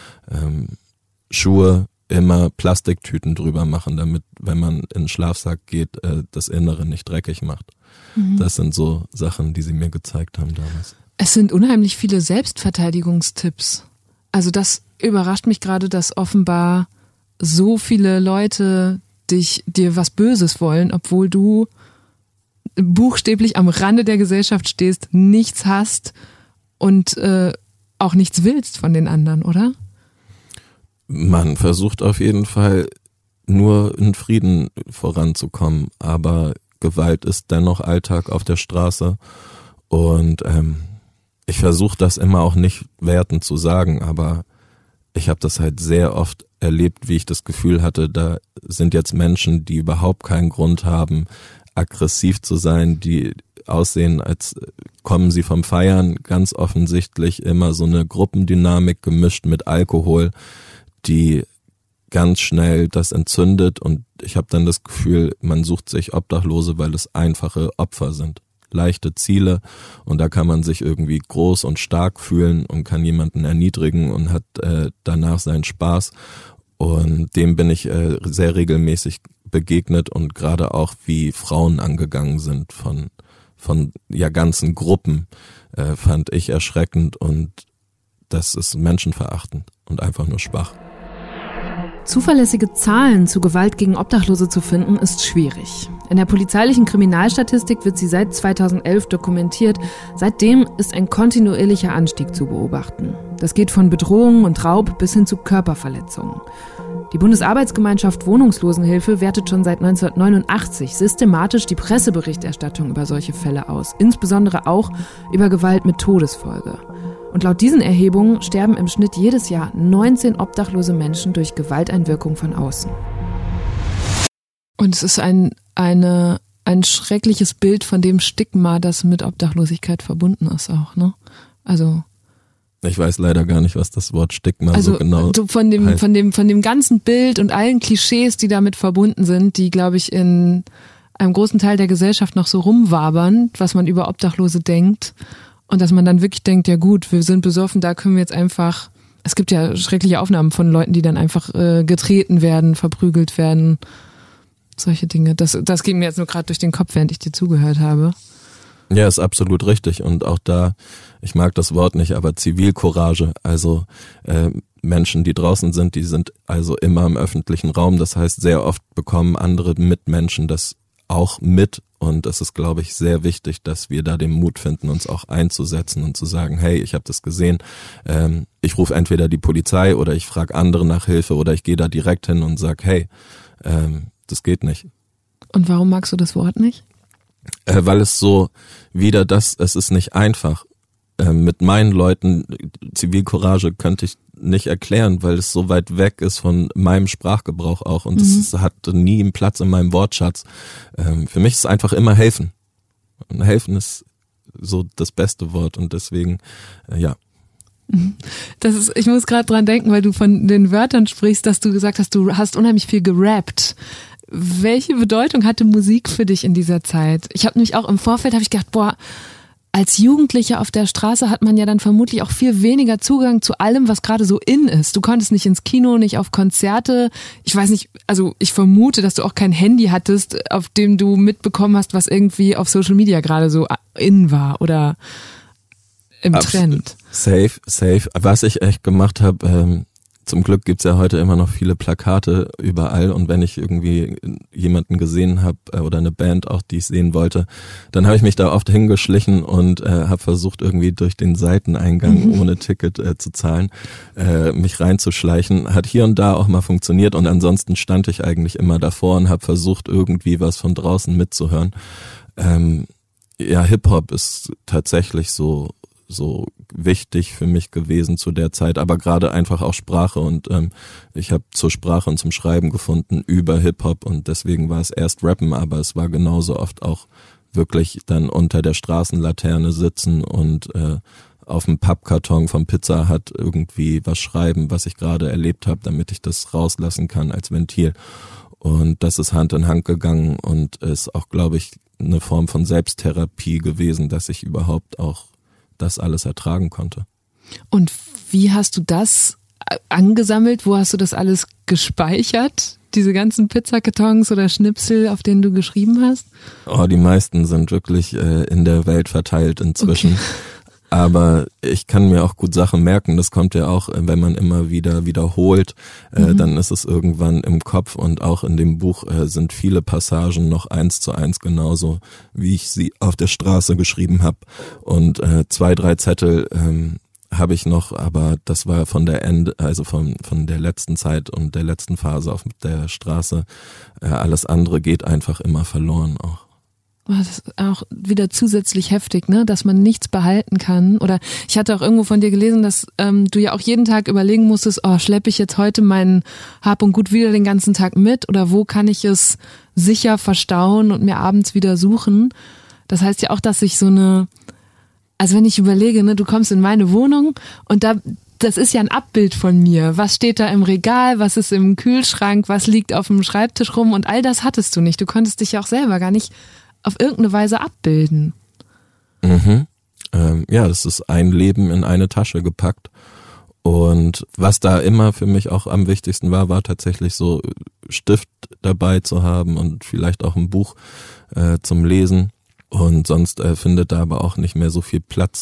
Schuhe immer Plastiktüten drüber machen, damit, wenn man in den Schlafsack geht, das Innere nicht dreckig macht. Das sind so Sachen, die sie mir gezeigt haben damals. Es sind unheimlich viele Selbstverteidigungstipps. Also das überrascht mich gerade, dass offenbar so viele Leute dir was Böses wollen, obwohl du buchstäblich am Rande der Gesellschaft stehst, nichts hast und auch nichts willst von den anderen, oder? Man versucht auf jeden Fall nur in Frieden voranzukommen, aber Gewalt ist dennoch Alltag auf der Straße und ich versuche das immer auch nicht wertend zu sagen, aber ich habe das halt sehr oft erlebt, wie ich das Gefühl hatte, da sind jetzt Menschen, die überhaupt keinen Grund haben, aggressiv zu sein, die aussehen, als kommen sie vom Feiern, ganz offensichtlich immer so eine Gruppendynamik gemischt mit Alkohol, die ganz schnell das entzündet und ich habe dann das Gefühl, man sucht sich Obdachlose, weil es einfache Opfer sind. Leichte Ziele und da kann man sich irgendwie groß und stark fühlen und kann jemanden erniedrigen und hat danach seinen Spaß Und dem bin ich sehr regelmäßig begegnet und gerade auch wie Frauen angegangen sind von ganzen Gruppen, fand ich erschreckend und das ist menschenverachtend und einfach nur schwach. Zuverlässige Zahlen zu Gewalt gegen Obdachlose zu finden, ist schwierig. In der polizeilichen Kriminalstatistik wird sie seit 2011 dokumentiert. Seitdem ist ein kontinuierlicher Anstieg zu beobachten. Das geht von Bedrohungen und Raub bis hin zu Körperverletzungen. Die Bundesarbeitsgemeinschaft Wohnungslosenhilfe wertet schon seit 1989 systematisch die Presseberichterstattung über solche Fälle aus, insbesondere auch über Gewalt mit Todesfolge. Und laut diesen Erhebungen sterben im Schnitt jedes Jahr 19 obdachlose Menschen durch Gewalteinwirkung von außen. Und es ist ein schreckliches Bild von dem Stigma, das mit Obdachlosigkeit verbunden ist auch, ne? Also ich weiß leider gar nicht, was das Wort Stigma so genau heißt. Von dem ganzen Bild und allen Klischees, die damit verbunden sind, die, glaube ich, in einem großen Teil der Gesellschaft noch so rumwabern, was man über Obdachlose denkt. Und dass man dann wirklich denkt, ja gut, wir sind besoffen, da können wir jetzt einfach, es gibt ja schreckliche Aufnahmen von Leuten, die dann einfach getreten werden, verprügelt werden, solche Dinge. Das ging mir jetzt nur gerade durch den Kopf, während ich dir zugehört habe. Ja, ist absolut richtig und auch da, ich mag das Wort nicht, aber Zivilcourage, also Menschen, die draußen sind, die sind also immer im öffentlichen Raum, das heißt sehr oft bekommen andere Mitmenschen das auch mit und es ist, glaube ich, sehr wichtig, dass wir da den Mut finden, uns auch einzusetzen und zu sagen, hey, ich habe das gesehen, ich rufe entweder die Polizei oder ich frage andere nach Hilfe oder ich gehe da direkt hin und sage, hey, das geht nicht. Und warum magst du das Wort nicht? Weil es so es ist nicht einfach. Mit meinen Leuten, Zivilcourage könnte ich nicht erklären, weil es so weit weg ist von meinem Sprachgebrauch auch und es hat nie einen Platz in meinem Wortschatz. Für mich ist es einfach immer helfen. Und helfen ist so das beste Wort und deswegen, ja. Ich muss gerade dran denken, weil du von den Wörtern sprichst, dass du gesagt hast, du hast unheimlich viel gerappt. Welche Bedeutung hatte Musik für dich in dieser Zeit? Ich habe nämlich auch im Vorfeld gedacht, als Jugendlicher auf der Straße hat man ja dann vermutlich auch viel weniger Zugang zu allem, was gerade so in ist. Du konntest nicht ins Kino, nicht auf Konzerte. Ich weiß nicht, also ich vermute, dass du auch kein Handy hattest, auf dem du mitbekommen hast, was irgendwie auf Social Media gerade so in war oder im Trend. Safe. Was ich echt gemacht habe, zum Glück gibt's ja heute immer noch viele Plakate überall und wenn ich irgendwie jemanden gesehen habe oder eine Band auch, die ich sehen wollte, dann habe ich mich da oft hingeschlichen und habe versucht irgendwie durch den Seiteneingang ohne Ticket zu zahlen, mich reinzuschleichen. Hat hier und da auch mal funktioniert und ansonsten stand ich eigentlich immer davor und habe versucht irgendwie was von draußen mitzuhören. Ja, Hip-Hop ist tatsächlich so wichtig für mich gewesen zu der Zeit, aber gerade einfach auch Sprache und ich habe zur Sprache und zum Schreiben gefunden über Hip-Hop und deswegen war es erst Rappen, aber es war genauso oft auch wirklich dann unter der Straßenlaterne sitzen und auf dem Pappkarton vom Pizza Hut irgendwie was schreiben, was ich gerade erlebt habe, damit ich das rauslassen kann als Ventil und das ist Hand in Hand gegangen und ist auch, glaube ich, eine Form von Selbsttherapie gewesen, dass ich überhaupt auch das alles ertragen konnte. Und wie hast du das angesammelt? Wo hast du das alles gespeichert? Diese ganzen Pizzakartons oder Schnipsel, auf denen du geschrieben hast? Oh, die meisten sind wirklich in der Welt verteilt inzwischen. Okay. Aber ich kann mir auch gut Sachen merken. Das kommt ja auch, wenn man immer wieder wiederholt, dann ist es irgendwann im Kopf und auch in dem Buch sind viele Passagen noch 1:1 genauso, wie ich sie auf der Straße geschrieben habe. Und 2, 3 Zettel habe ich noch, aber das war von der von der letzten Zeit und der letzten Phase auf der Straße. Alles andere geht einfach immer verloren auch. Das ist auch wieder zusätzlich heftig, ne, dass man nichts behalten kann. Oder ich hatte auch irgendwo von dir gelesen, dass du ja auch jeden Tag überlegen musstest, schleppe ich jetzt heute meinen Hab und Gut wieder den ganzen Tag mit oder wo kann ich es sicher verstauen und mir abends wieder suchen. Das heißt ja auch, dass ich also wenn ich überlege, ne, du kommst in meine Wohnung und das ist ja ein Abbild von mir. Was steht da im Regal, was ist im Kühlschrank, was liegt auf dem Schreibtisch rum und all das hattest du nicht. Du konntest dich ja auch selber gar nicht auf irgendeine Weise abbilden. Ja, das ist ein Leben in eine Tasche gepackt Und was da immer für mich auch am wichtigsten war tatsächlich so Stift dabei zu haben und vielleicht auch ein Buch zum Lesen. Und sonst findet da aber auch nicht mehr so viel Platz.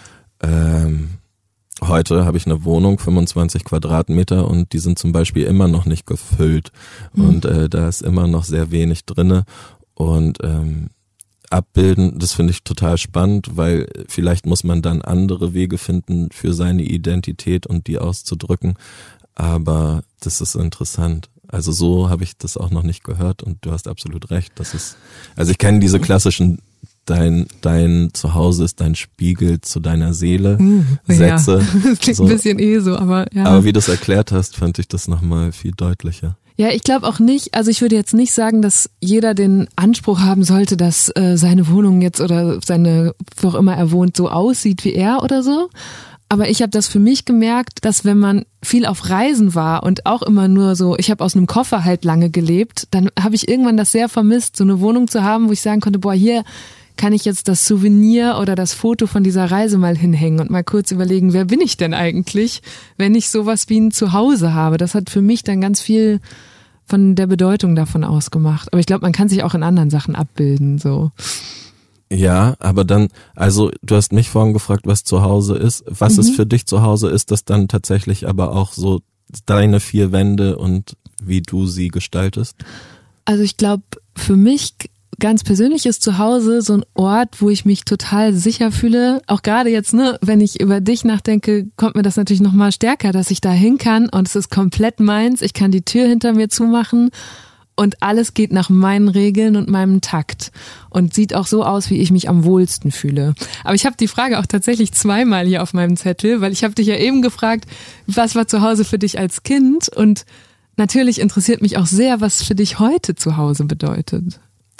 Heute habe ich eine Wohnung, 25 Quadratmeter, und die sind zum Beispiel immer noch nicht gefüllt. Und da ist immer noch sehr wenig drinne. Und Abbilden, das finde ich total spannend, weil vielleicht muss man dann andere Wege finden für seine Identität und die auszudrücken. Aber das ist interessant. Also so habe ich das auch noch nicht gehört, und du hast absolut recht. Also ich kenne diese klassischen Dein Zuhause ist dein Spiegel zu deiner Seele Sätze. Ja. Das klingt so ein bisschen so, aber ja. Aber wie du es erklärt hast, fand ich das nochmal viel deutlicher. Ja, ich glaube auch nicht, also ich würde jetzt nicht sagen, dass jeder den Anspruch haben sollte, dass seine Wohnung jetzt oder seine, wo auch immer er wohnt, so aussieht wie er oder so. Aber ich habe das für mich gemerkt, dass wenn man viel auf Reisen war und auch immer nur so, ich habe aus einem Koffer halt lange gelebt, dann habe ich irgendwann das sehr vermisst, so eine Wohnung zu haben, wo ich sagen konnte, boah, hier kann ich jetzt das Souvenir oder das Foto von dieser Reise mal hinhängen und mal kurz überlegen, wer bin ich denn eigentlich, wenn ich sowas wie ein Zuhause habe. Das hat für mich dann ganz viel von der Bedeutung davon ausgemacht. Aber ich glaube, man kann sich auch in anderen Sachen abbilden, so. Ja, aber dann, also du hast mich vorhin gefragt, was zu Hause ist. Was ist für dich zu Hause? Ist das dann tatsächlich aber auch so deine 4 Wände und wie du sie gestaltest? Also ich glaube, für mich ganz persönlich ist zu Hause so ein Ort, wo ich mich total sicher fühle. Auch gerade jetzt, ne, wenn ich über dich nachdenke, kommt mir das natürlich nochmal stärker, dass ich da hin kann und es ist komplett meins. Ich kann die Tür hinter mir zumachen und alles geht nach meinen Regeln und meinem Takt und sieht auch so aus, wie ich mich am wohlsten fühle. Aber ich habe die Frage auch tatsächlich 2-mal hier auf meinem Zettel, weil ich habe dich ja eben gefragt, was war zu Hause für dich als Kind? Und natürlich interessiert mich auch sehr, was für dich heute zu Hause bedeutet.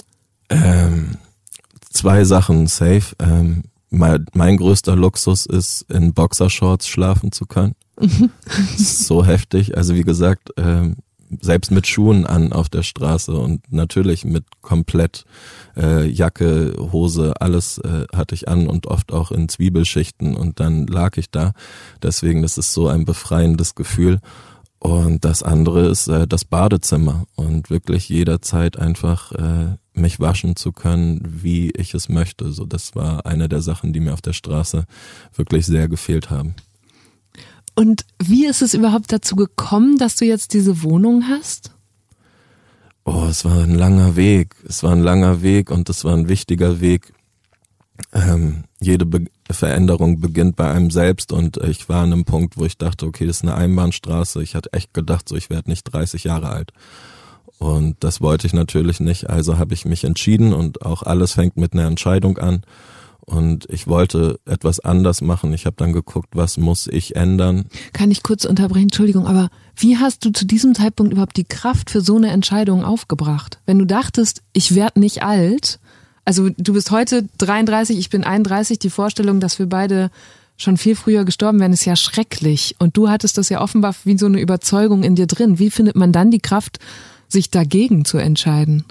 2 Sachen safe. Mein größter Luxus ist, in Boxershorts schlafen zu können. Das ist so heftig. Also wie gesagt, selbst mit Schuhen an auf der Straße und natürlich mit komplett Jacke, Hose, alles hatte ich an und oft auch in Zwiebelschichten, und dann lag ich da. Deswegen, das ist so ein befreiendes Gefühl. Und das andere ist das Badezimmer und wirklich jederzeit einfach mich waschen zu können, wie ich es möchte. So, das war eine der Sachen, die mir auf der Straße wirklich sehr gefehlt haben. Und wie ist es überhaupt dazu gekommen, dass du jetzt diese Wohnung hast? Oh, es war ein langer Weg. Es war ein langer Weg und es war ein wichtiger Weg. Jede Veränderung beginnt bei einem selbst, und ich war an einem Punkt, wo ich dachte, okay, das ist eine Einbahnstraße. Ich hatte echt gedacht, so ich werde nicht 30 Jahre alt. Und das wollte ich natürlich nicht, also habe ich mich entschieden, und auch alles fängt mit einer Entscheidung an. Und ich wollte etwas anders machen. Ich habe dann geguckt, was muss ich ändern. Kann ich kurz unterbrechen? Entschuldigung, aber wie hast du zu diesem Zeitpunkt überhaupt die Kraft für so eine Entscheidung aufgebracht? Wenn du dachtest, ich werde nicht alt, also du bist heute 33, ich bin 31, die Vorstellung, dass wir beide schon viel früher gestorben wären, ist ja schrecklich. Und du hattest das ja offenbar wie so eine Überzeugung in dir drin. Wie findet man dann die Kraft, sich dagegen zu entscheiden?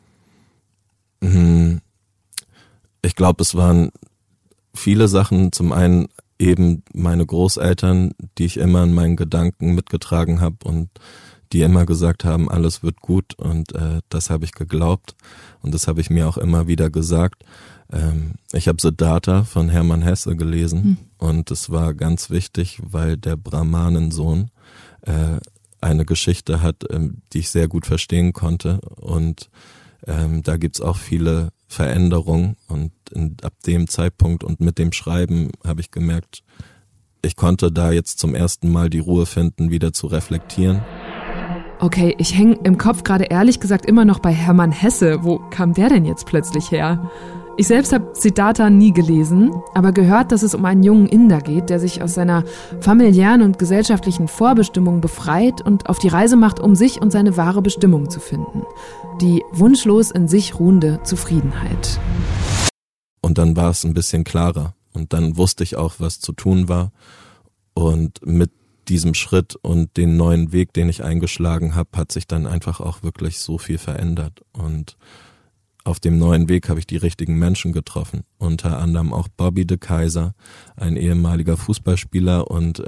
Ich glaube, es waren viele Sachen. Zum einen eben meine Großeltern, die ich immer in meinen Gedanken mitgetragen habe und die immer gesagt haben, alles wird gut, und das habe ich geglaubt und das habe ich mir auch immer wieder gesagt. Ich habe Siddhartha von Hermann Hesse gelesen und das war ganz wichtig, weil der Brahmanensohn eine Geschichte hat, die ich sehr gut verstehen konnte, und da gibt's auch viele Veränderungen, und ab dem Zeitpunkt und mit dem Schreiben habe ich gemerkt, ich konnte da jetzt zum ersten Mal die Ruhe finden, wieder zu reflektieren. Okay, ich hänge im Kopf gerade ehrlich gesagt immer noch bei Hermann Hesse. Wo kam der denn jetzt plötzlich her? Ich selbst habe Siddhartha nie gelesen, aber gehört, dass es um einen jungen Inder geht, der sich aus seiner familiären und gesellschaftlichen Vorbestimmung befreit und auf die Reise macht, um sich und seine wahre Bestimmung zu finden. Die wunschlos in sich ruhende Zufriedenheit. Und dann war es ein bisschen klarer und dann wusste ich auch, was zu tun war, und mit diesem Schritt und den neuen Weg, den ich eingeschlagen habe, hat sich dann einfach auch wirklich so viel verändert, und auf dem neuen Weg habe ich die richtigen Menschen getroffen. Unter anderem auch Bobby de Keyser, ein ehemaliger Fußballspieler und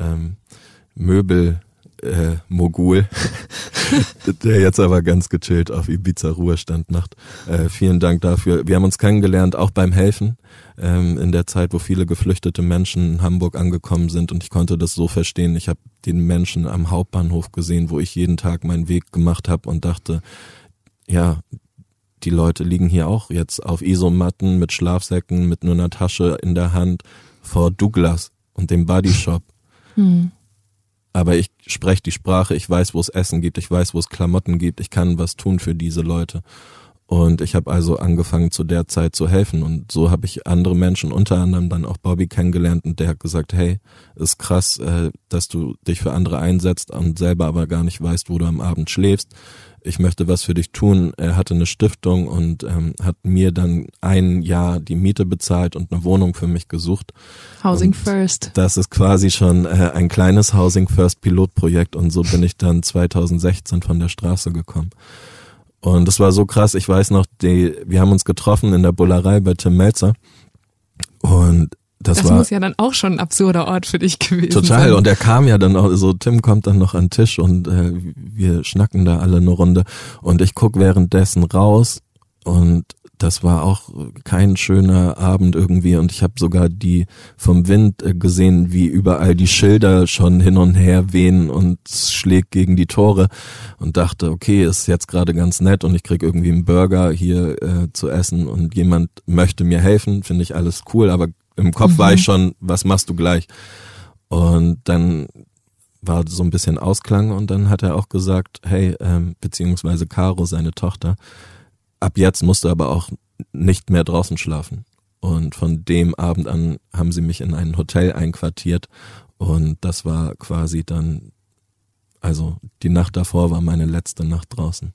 Möbelmogul, der jetzt aber ganz gechillt auf Ibiza Ruhestand macht. Vielen Dank dafür. Wir haben uns kennengelernt, auch beim Helfen, in der Zeit, wo viele geflüchtete Menschen in Hamburg angekommen sind, und ich konnte das so verstehen. Ich habe den Menschen am Hauptbahnhof gesehen, wo ich jeden Tag meinen Weg gemacht habe und dachte, ja, die Leute liegen hier auch jetzt auf Isomatten mit Schlafsäcken, mit nur einer Tasche in der Hand vor Douglas und dem Bodyshop. Aber ich spreche die Sprache, ich weiß, wo es Essen gibt, ich weiß, wo es Klamotten gibt, ich kann was tun für diese Leute. Und ich habe also angefangen, zu der Zeit zu helfen. Und so habe ich andere Menschen, unter anderem dann auch Bobby, kennengelernt, und der hat gesagt, hey, ist krass, dass du dich für andere einsetzt und selber aber gar nicht weißt, wo du am Abend schläfst. Ich möchte was für dich tun. Er hatte eine Stiftung und hat mir dann ein Jahr die Miete bezahlt und eine Wohnung für mich gesucht. Housing First. Das ist quasi schon ein kleines Housing First Pilotprojekt, und so bin ich dann 2016 von der Straße gekommen. Und das war so krass, ich weiß noch, wir haben uns getroffen in der Bullerei bei Tim Melzer, und das war, muss ja dann auch schon ein absurder Ort für dich gewesen sein. Total, und er kam ja dann auch, so Tim kommt dann noch an den Tisch und wir schnacken da alle eine Runde, und ich guck währenddessen raus, und das war auch kein schöner Abend irgendwie, und ich habe sogar die vom Wind gesehen, wie überall die Schilder schon hin und her wehen und es schlägt gegen die Tore, und dachte, okay, ist jetzt gerade ganz nett und ich krieg irgendwie einen Burger hier zu essen und jemand möchte mir helfen, finde ich alles cool, aber im Kopf war ich schon, was machst du gleich? Und dann war so ein bisschen Ausklang, und dann hat er auch gesagt, hey, beziehungsweise Caro, seine Tochter, ab jetzt musst du aber auch nicht mehr draußen schlafen. Und von dem Abend an haben sie mich in ein Hotel einquartiert, und das war quasi dann, also die Nacht davor war meine letzte Nacht draußen.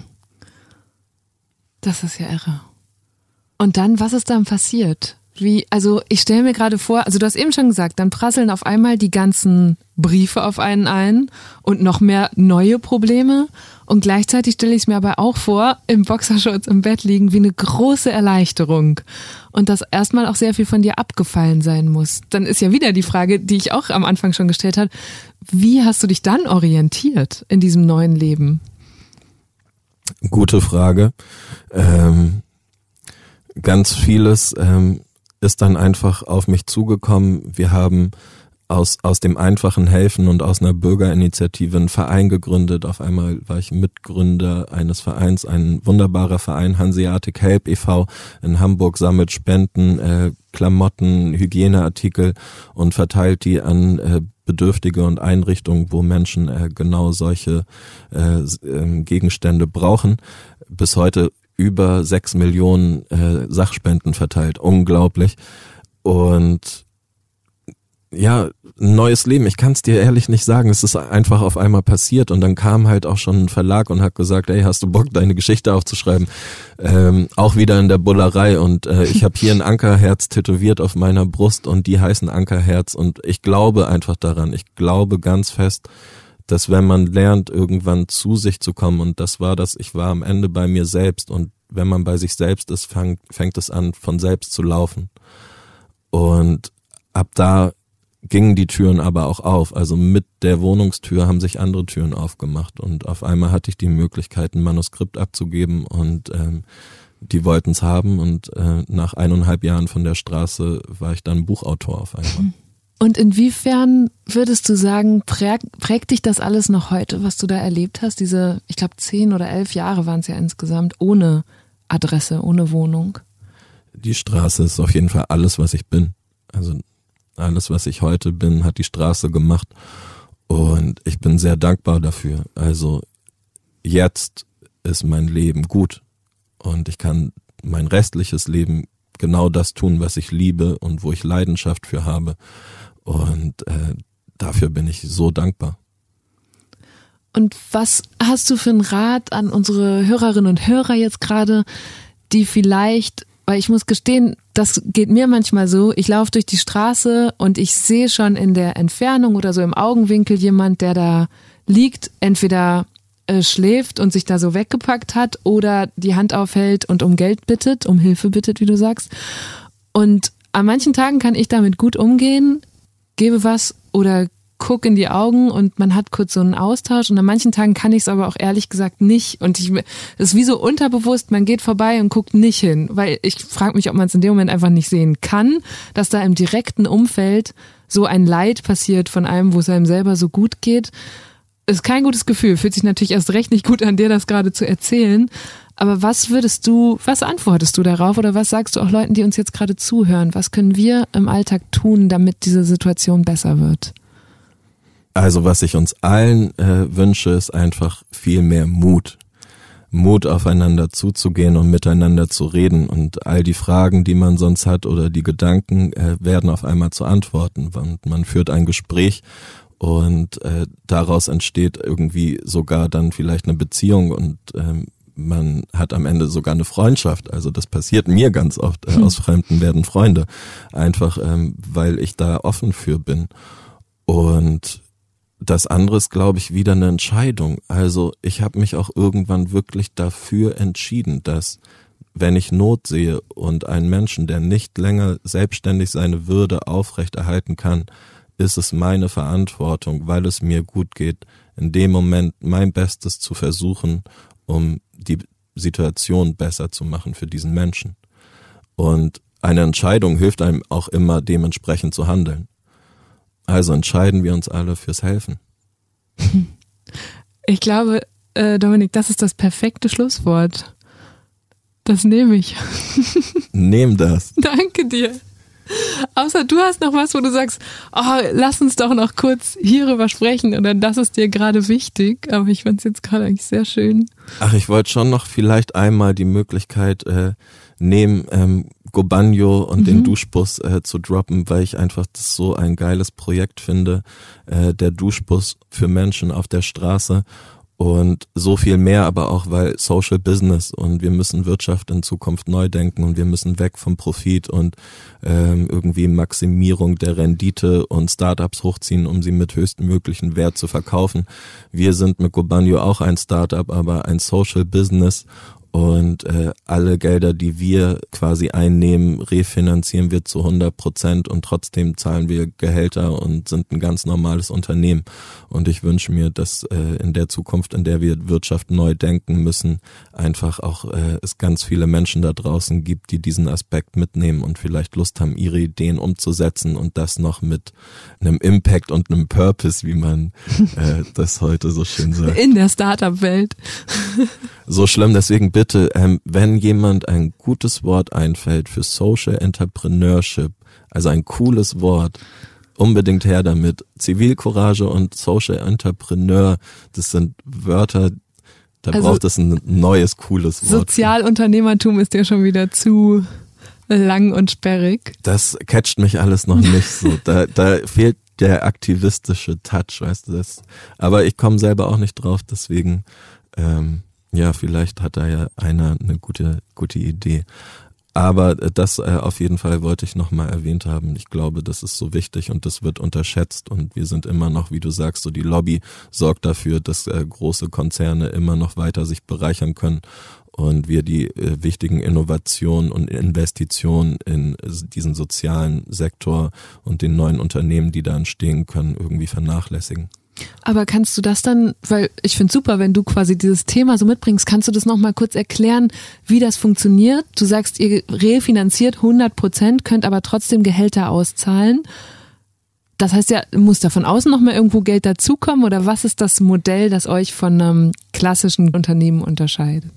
Das ist ja irre. Und dann, was ist dann passiert? Also ich stelle mir gerade vor, also du hast eben schon gesagt, dann prasseln auf einmal die ganzen Briefe auf einen ein und noch mehr neue Probleme, und gleichzeitig stelle ich es mir aber auch vor, im Boxershorts im Bett liegen, wie eine große Erleichterung, und dass erstmal auch sehr viel von dir abgefallen sein muss. Dann ist ja wieder die Frage, die ich auch am Anfang schon gestellt habe, wie hast du dich dann orientiert in diesem neuen Leben? Gute Frage. Ganz vieles ist dann einfach auf mich zugekommen. Wir haben aus dem einfachen Helfen und aus einer Bürgerinitiative einen Verein gegründet. Auf einmal war ich Mitgründer eines Vereins, ein wunderbarer Verein, Hanseatic Help e.V. in Hamburg, sammelt Spenden, Klamotten, Hygieneartikel und verteilt die an Bedürftige und Einrichtungen, wo Menschen genau solche Gegenstände brauchen. Bis heute über 6 Millionen Sachspenden verteilt. Unglaublich. Und ja, ein neues Leben. Ich kann es dir ehrlich nicht sagen. Es ist einfach auf einmal passiert, und dann kam halt auch schon ein Verlag und hat gesagt, ey, hast du Bock, deine Geschichte aufzuschreiben? Auch wieder in der Bullerei, und ich habe hier ein Ankerherz tätowiert auf meiner Brust, und die heißen Ankerherz, und ich glaube einfach daran. Ich glaube ganz fest, dass wenn man lernt, irgendwann zu sich zu kommen, und das war das, ich war am Ende bei mir selbst, und wenn man bei sich selbst ist, fängt es an, von selbst zu laufen. Und ab da gingen die Türen aber auch auf, also mit der Wohnungstür haben sich andere Türen aufgemacht, und auf einmal hatte ich die Möglichkeit, ein Manuskript abzugeben, und die wollten es haben, und nach 1,5 Jahren von der Straße war ich dann Buchautor auf einmal. Und inwiefern würdest du sagen, prägt dich das alles noch heute, was du da erlebt hast? Diese, ich glaube 10 oder 11 Jahre waren es ja insgesamt, ohne Adresse, ohne Wohnung. Die Straße ist auf jeden Fall alles, was ich bin. Also alles, was ich heute bin, hat die Straße gemacht, und ich bin sehr dankbar dafür. Also jetzt ist mein Leben gut, und ich kann mein restliches Leben genau das tun, was ich liebe und wo ich Leidenschaft für habe. Und dafür bin ich so dankbar. Und was hast du für einen Rat an unsere Hörerinnen und Hörer jetzt gerade, die vielleicht, weil ich muss gestehen, das geht mir manchmal so, ich laufe durch die Straße und ich sehe schon in der Entfernung oder so im Augenwinkel jemand, der da liegt, entweder schläft und sich da so weggepackt hat oder die Hand aufhält und um Geld bittet, um Hilfe bittet, wie du sagst. Und an manchen Tagen kann ich damit gut umgehen, gebe was oder guck in die Augen und man hat kurz so einen Austausch und an manchen Tagen kann ich es aber auch ehrlich gesagt nicht und es ist wie so unterbewusst, man geht vorbei und guckt nicht hin, weil ich frage mich, ob man es in dem Moment einfach nicht sehen kann, dass da im direkten Umfeld so ein Leid passiert von einem, wo es einem selber so gut geht. Ist kein gutes Gefühl, fühlt sich natürlich erst recht nicht gut an, dir das gerade zu erzählen, aber was antwortest du darauf oder was sagst du auch Leuten, die uns jetzt gerade zuhören? Was können wir im Alltag tun, damit diese Situation besser wird? Also was ich uns allen wünsche, ist einfach viel mehr Mut. Mut, aufeinander zuzugehen und miteinander zu reden. Und all die Fragen, die man sonst hat oder die Gedanken, werden auf einmal zu Antworten. Und man führt ein Gespräch und daraus entsteht irgendwie sogar dann vielleicht eine Beziehung und man hat am Ende sogar eine Freundschaft. Also das passiert mir ganz oft. Aus Fremden werden Freunde. Einfach, weil ich da offen für bin. Und das andere ist, glaube ich, wieder eine Entscheidung. Also ich habe mich auch irgendwann wirklich dafür entschieden, dass wenn ich Not sehe und einen Menschen, der nicht länger selbstständig seine Würde aufrechterhalten kann, ist es meine Verantwortung, weil es mir gut geht, in dem Moment mein Bestes zu versuchen, um die Situation besser zu machen für diesen Menschen. Und eine Entscheidung hilft einem auch immer, dementsprechend zu handeln. Also entscheiden wir uns alle fürs Helfen. Ich glaube, Dominik, das ist das perfekte Schlusswort. Das nehme ich. Nehm das. Danke dir. Außer du hast noch was, wo du sagst, oh, lass uns doch noch kurz hierüber sprechen oder das ist dir gerade wichtig. Aber ich fand es jetzt gerade eigentlich sehr schön. Ach, ich wollte schon noch vielleicht einmal die Möglichkeit nehmen, Gobanyo und den Duschbus zu droppen, weil ich einfach das so ein geiles Projekt finde, der Duschbus für Menschen auf der Straße und so viel mehr, aber auch weil Social Business und wir müssen Wirtschaft in Zukunft neu denken und wir müssen weg vom Profit und irgendwie Maximierung der Rendite und Startups hochziehen, um sie mit höchstmöglichen Wert zu verkaufen. Wir sind mit Gobanyo auch ein Startup, aber ein Social Business. Und alle Gelder, die wir quasi einnehmen, refinanzieren wir zu 100% und trotzdem zahlen wir Gehälter und sind ein ganz normales Unternehmen. Und ich wünsche mir, dass in der Zukunft, in der wir Wirtschaft neu denken müssen, einfach auch es ganz viele Menschen da draußen gibt, die diesen Aspekt mitnehmen und vielleicht Lust haben, ihre Ideen umzusetzen und das noch mit einem Impact und einem Purpose, wie man das heute so schön sagt. In der Startup-Welt. So schlimm, deswegen bitte, wenn jemand ein gutes Wort einfällt für Social Entrepreneurship, also ein cooles Wort, unbedingt her damit. Zivilcourage und Social Entrepreneur, das sind Wörter, da braucht es ein neues, cooles Wort. Sozialunternehmertum ist ja schon wieder zu lang und sperrig. Das catcht mich alles noch nicht so. Da fehlt der aktivistische Touch, weißt du das. Aber ich komme selber auch nicht drauf, deswegen ja, vielleicht hat da ja einer eine gute Idee. Aber das auf jeden Fall wollte ich nochmal erwähnt haben. Ich glaube, das ist so wichtig und das wird unterschätzt und wir sind immer noch, wie du sagst, so die Lobby sorgt dafür, dass große Konzerne immer noch weiter sich bereichern können und wir die wichtigen Innovationen und Investitionen in diesen sozialen Sektor und den neuen Unternehmen, die da entstehen können, irgendwie vernachlässigen. Aber kannst du das dann, weil ich finde es super, wenn du quasi dieses Thema so mitbringst, kannst du das nochmal kurz erklären, wie das funktioniert? Du sagst, ihr refinanziert 100%, könnt aber trotzdem Gehälter auszahlen. Das heißt ja, muss da von außen nochmal irgendwo Geld dazukommen oder was ist das Modell, das euch von einem klassischen Unternehmen unterscheidet?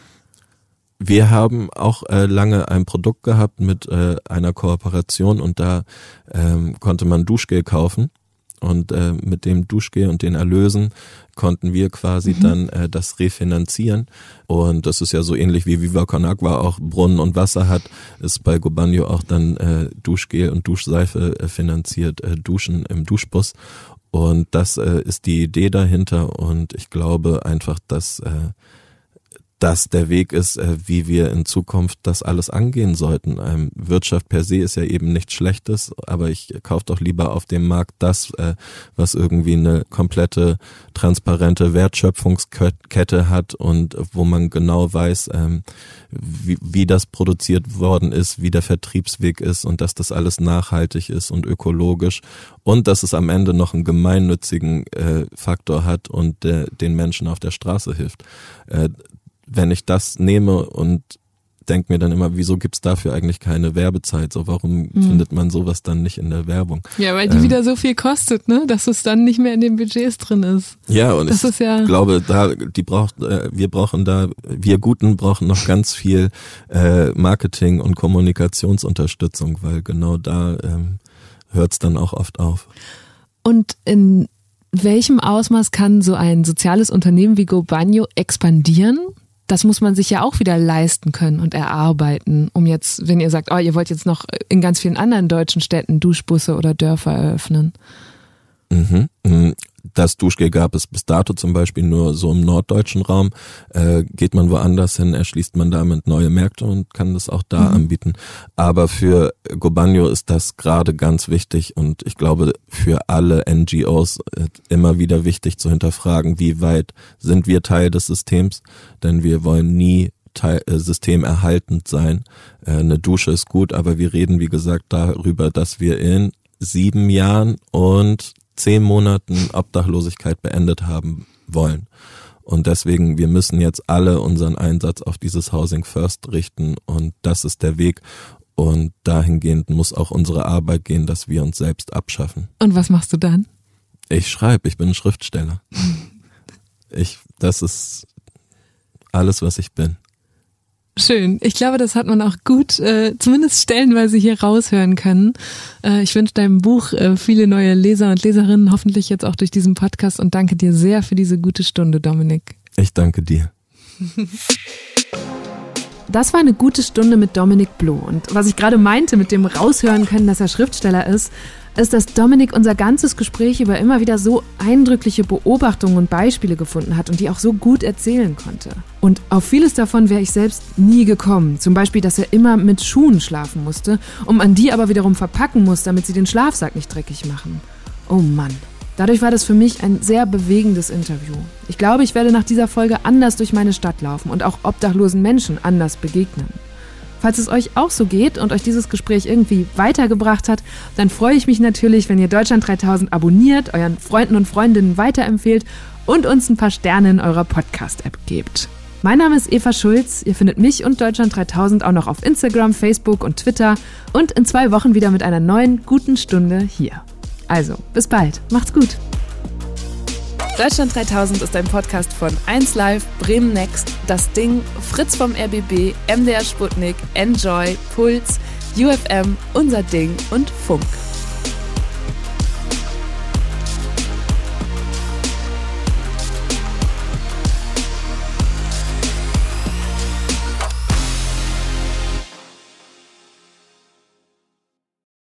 Wir haben auch lange ein Produkt gehabt mit einer Kooperation und da konnte man Duschgel kaufen. Und mit dem Duschgel und den Erlösen konnten wir quasi dann das refinanzieren. Und das ist ja so ähnlich wie Viva Con Agua auch Brunnen und Wasser hat, ist bei Gobanyo auch dann Duschgel und Duschseife finanziert, Duschen im Duschbus. Und das ist die Idee dahinter und ich glaube einfach, dass das der Weg ist, wie wir in Zukunft das alles angehen sollten. Wirtschaft per se ist ja eben nichts Schlechtes, aber ich kaufe doch lieber auf dem Markt das, was irgendwie eine komplette, transparente Wertschöpfungskette hat und wo man genau weiß, wie das produziert worden ist, wie der Vertriebsweg ist und dass das alles nachhaltig ist und ökologisch und dass es am Ende noch einen gemeinnützigen Faktor hat und den Menschen auf der Straße hilft. Wenn ich das nehme und denke mir dann immer, wieso gibt's dafür eigentlich keine Werbezeit? So, warum findet man sowas dann nicht in der Werbung? Ja, weil die wieder so viel kostet, ne, dass es dann nicht mehr in den Budgets drin ist. Ja, und das ich glaube, wir Guten brauchen noch ganz viel Marketing- und Kommunikationsunterstützung, weil genau da hört's dann auch oft auf. Und in welchem Ausmaß kann so ein soziales Unternehmen wie GoBanyo expandieren? Das muss man sich ja auch wieder leisten können und erarbeiten, um jetzt, wenn ihr sagt, ihr wollt jetzt noch in ganz vielen anderen deutschen Städten Duschbusse oder Dörfer eröffnen. Das Duschgel gab es bis dato zum Beispiel nur so im norddeutschen Raum. Geht man woanders hin, erschließt man damit neue Märkte und kann das auch da anbieten. Aber für GoBanyo ist das gerade ganz wichtig und ich glaube für alle NGOs immer wieder wichtig zu hinterfragen, wie weit sind wir Teil des Systems, denn wir wollen nie systemerhaltend sein. Eine Dusche ist gut, aber wir reden wie gesagt darüber, dass wir in 7 Jahren und 10 Monaten Obdachlosigkeit beendet haben wollen. Und deswegen, wir müssen jetzt alle unseren Einsatz auf dieses Housing First richten und das ist der Weg. Und dahingehend muss auch unsere Arbeit gehen, dass wir uns selbst abschaffen. Und was machst du dann? Ich schreibe, ich bin ein Schriftsteller. Das ist alles, was ich bin. Schön. Ich glaube, das hat man auch gut, zumindest stellenweise hier raushören können. Ich wünsche deinem Buch viele neue Leser und Leserinnen, hoffentlich jetzt auch durch diesen Podcast und danke dir sehr für diese gute Stunde, Dominik. Ich danke dir. Das war eine gute Stunde mit Dominik Bloh. Und was ich gerade meinte mit dem raushören können, dass er Schriftsteller ist, dass Dominik unser ganzes Gespräch über immer wieder so eindrückliche Beobachtungen und Beispiele gefunden hat und die auch so gut erzählen konnte. Und auf vieles davon wäre ich selbst nie gekommen. Zum Beispiel, dass er immer mit Schuhen schlafen musste und man die aber wiederum verpacken muss, damit sie den Schlafsack nicht dreckig machen. Oh Mann. Dadurch war das für mich ein sehr bewegendes Interview. Ich glaube, ich werde nach dieser Folge anders durch meine Stadt laufen und auch obdachlosen Menschen anders begegnen. Falls es euch auch so geht und euch dieses Gespräch irgendwie weitergebracht hat, dann freue ich mich natürlich, wenn ihr Deutschland 3000 abonniert, euren Freunden und Freundinnen weiterempfehlt und uns ein paar Sterne in eurer Podcast-App gebt. Mein Name ist Eva Schulz, ihr findet mich und Deutschland 3000 auch noch auf Instagram, Facebook und Twitter und in 2 Wochen wieder mit einer neuen guten Stunde hier. Also, bis bald, macht's gut! Deutschland 3000 ist ein Podcast von 1Live, Bremen Next, Das Ding, Fritz vom RBB, MDR Sputnik, Enjoy, Puls, UFM, Unser Ding und Funk.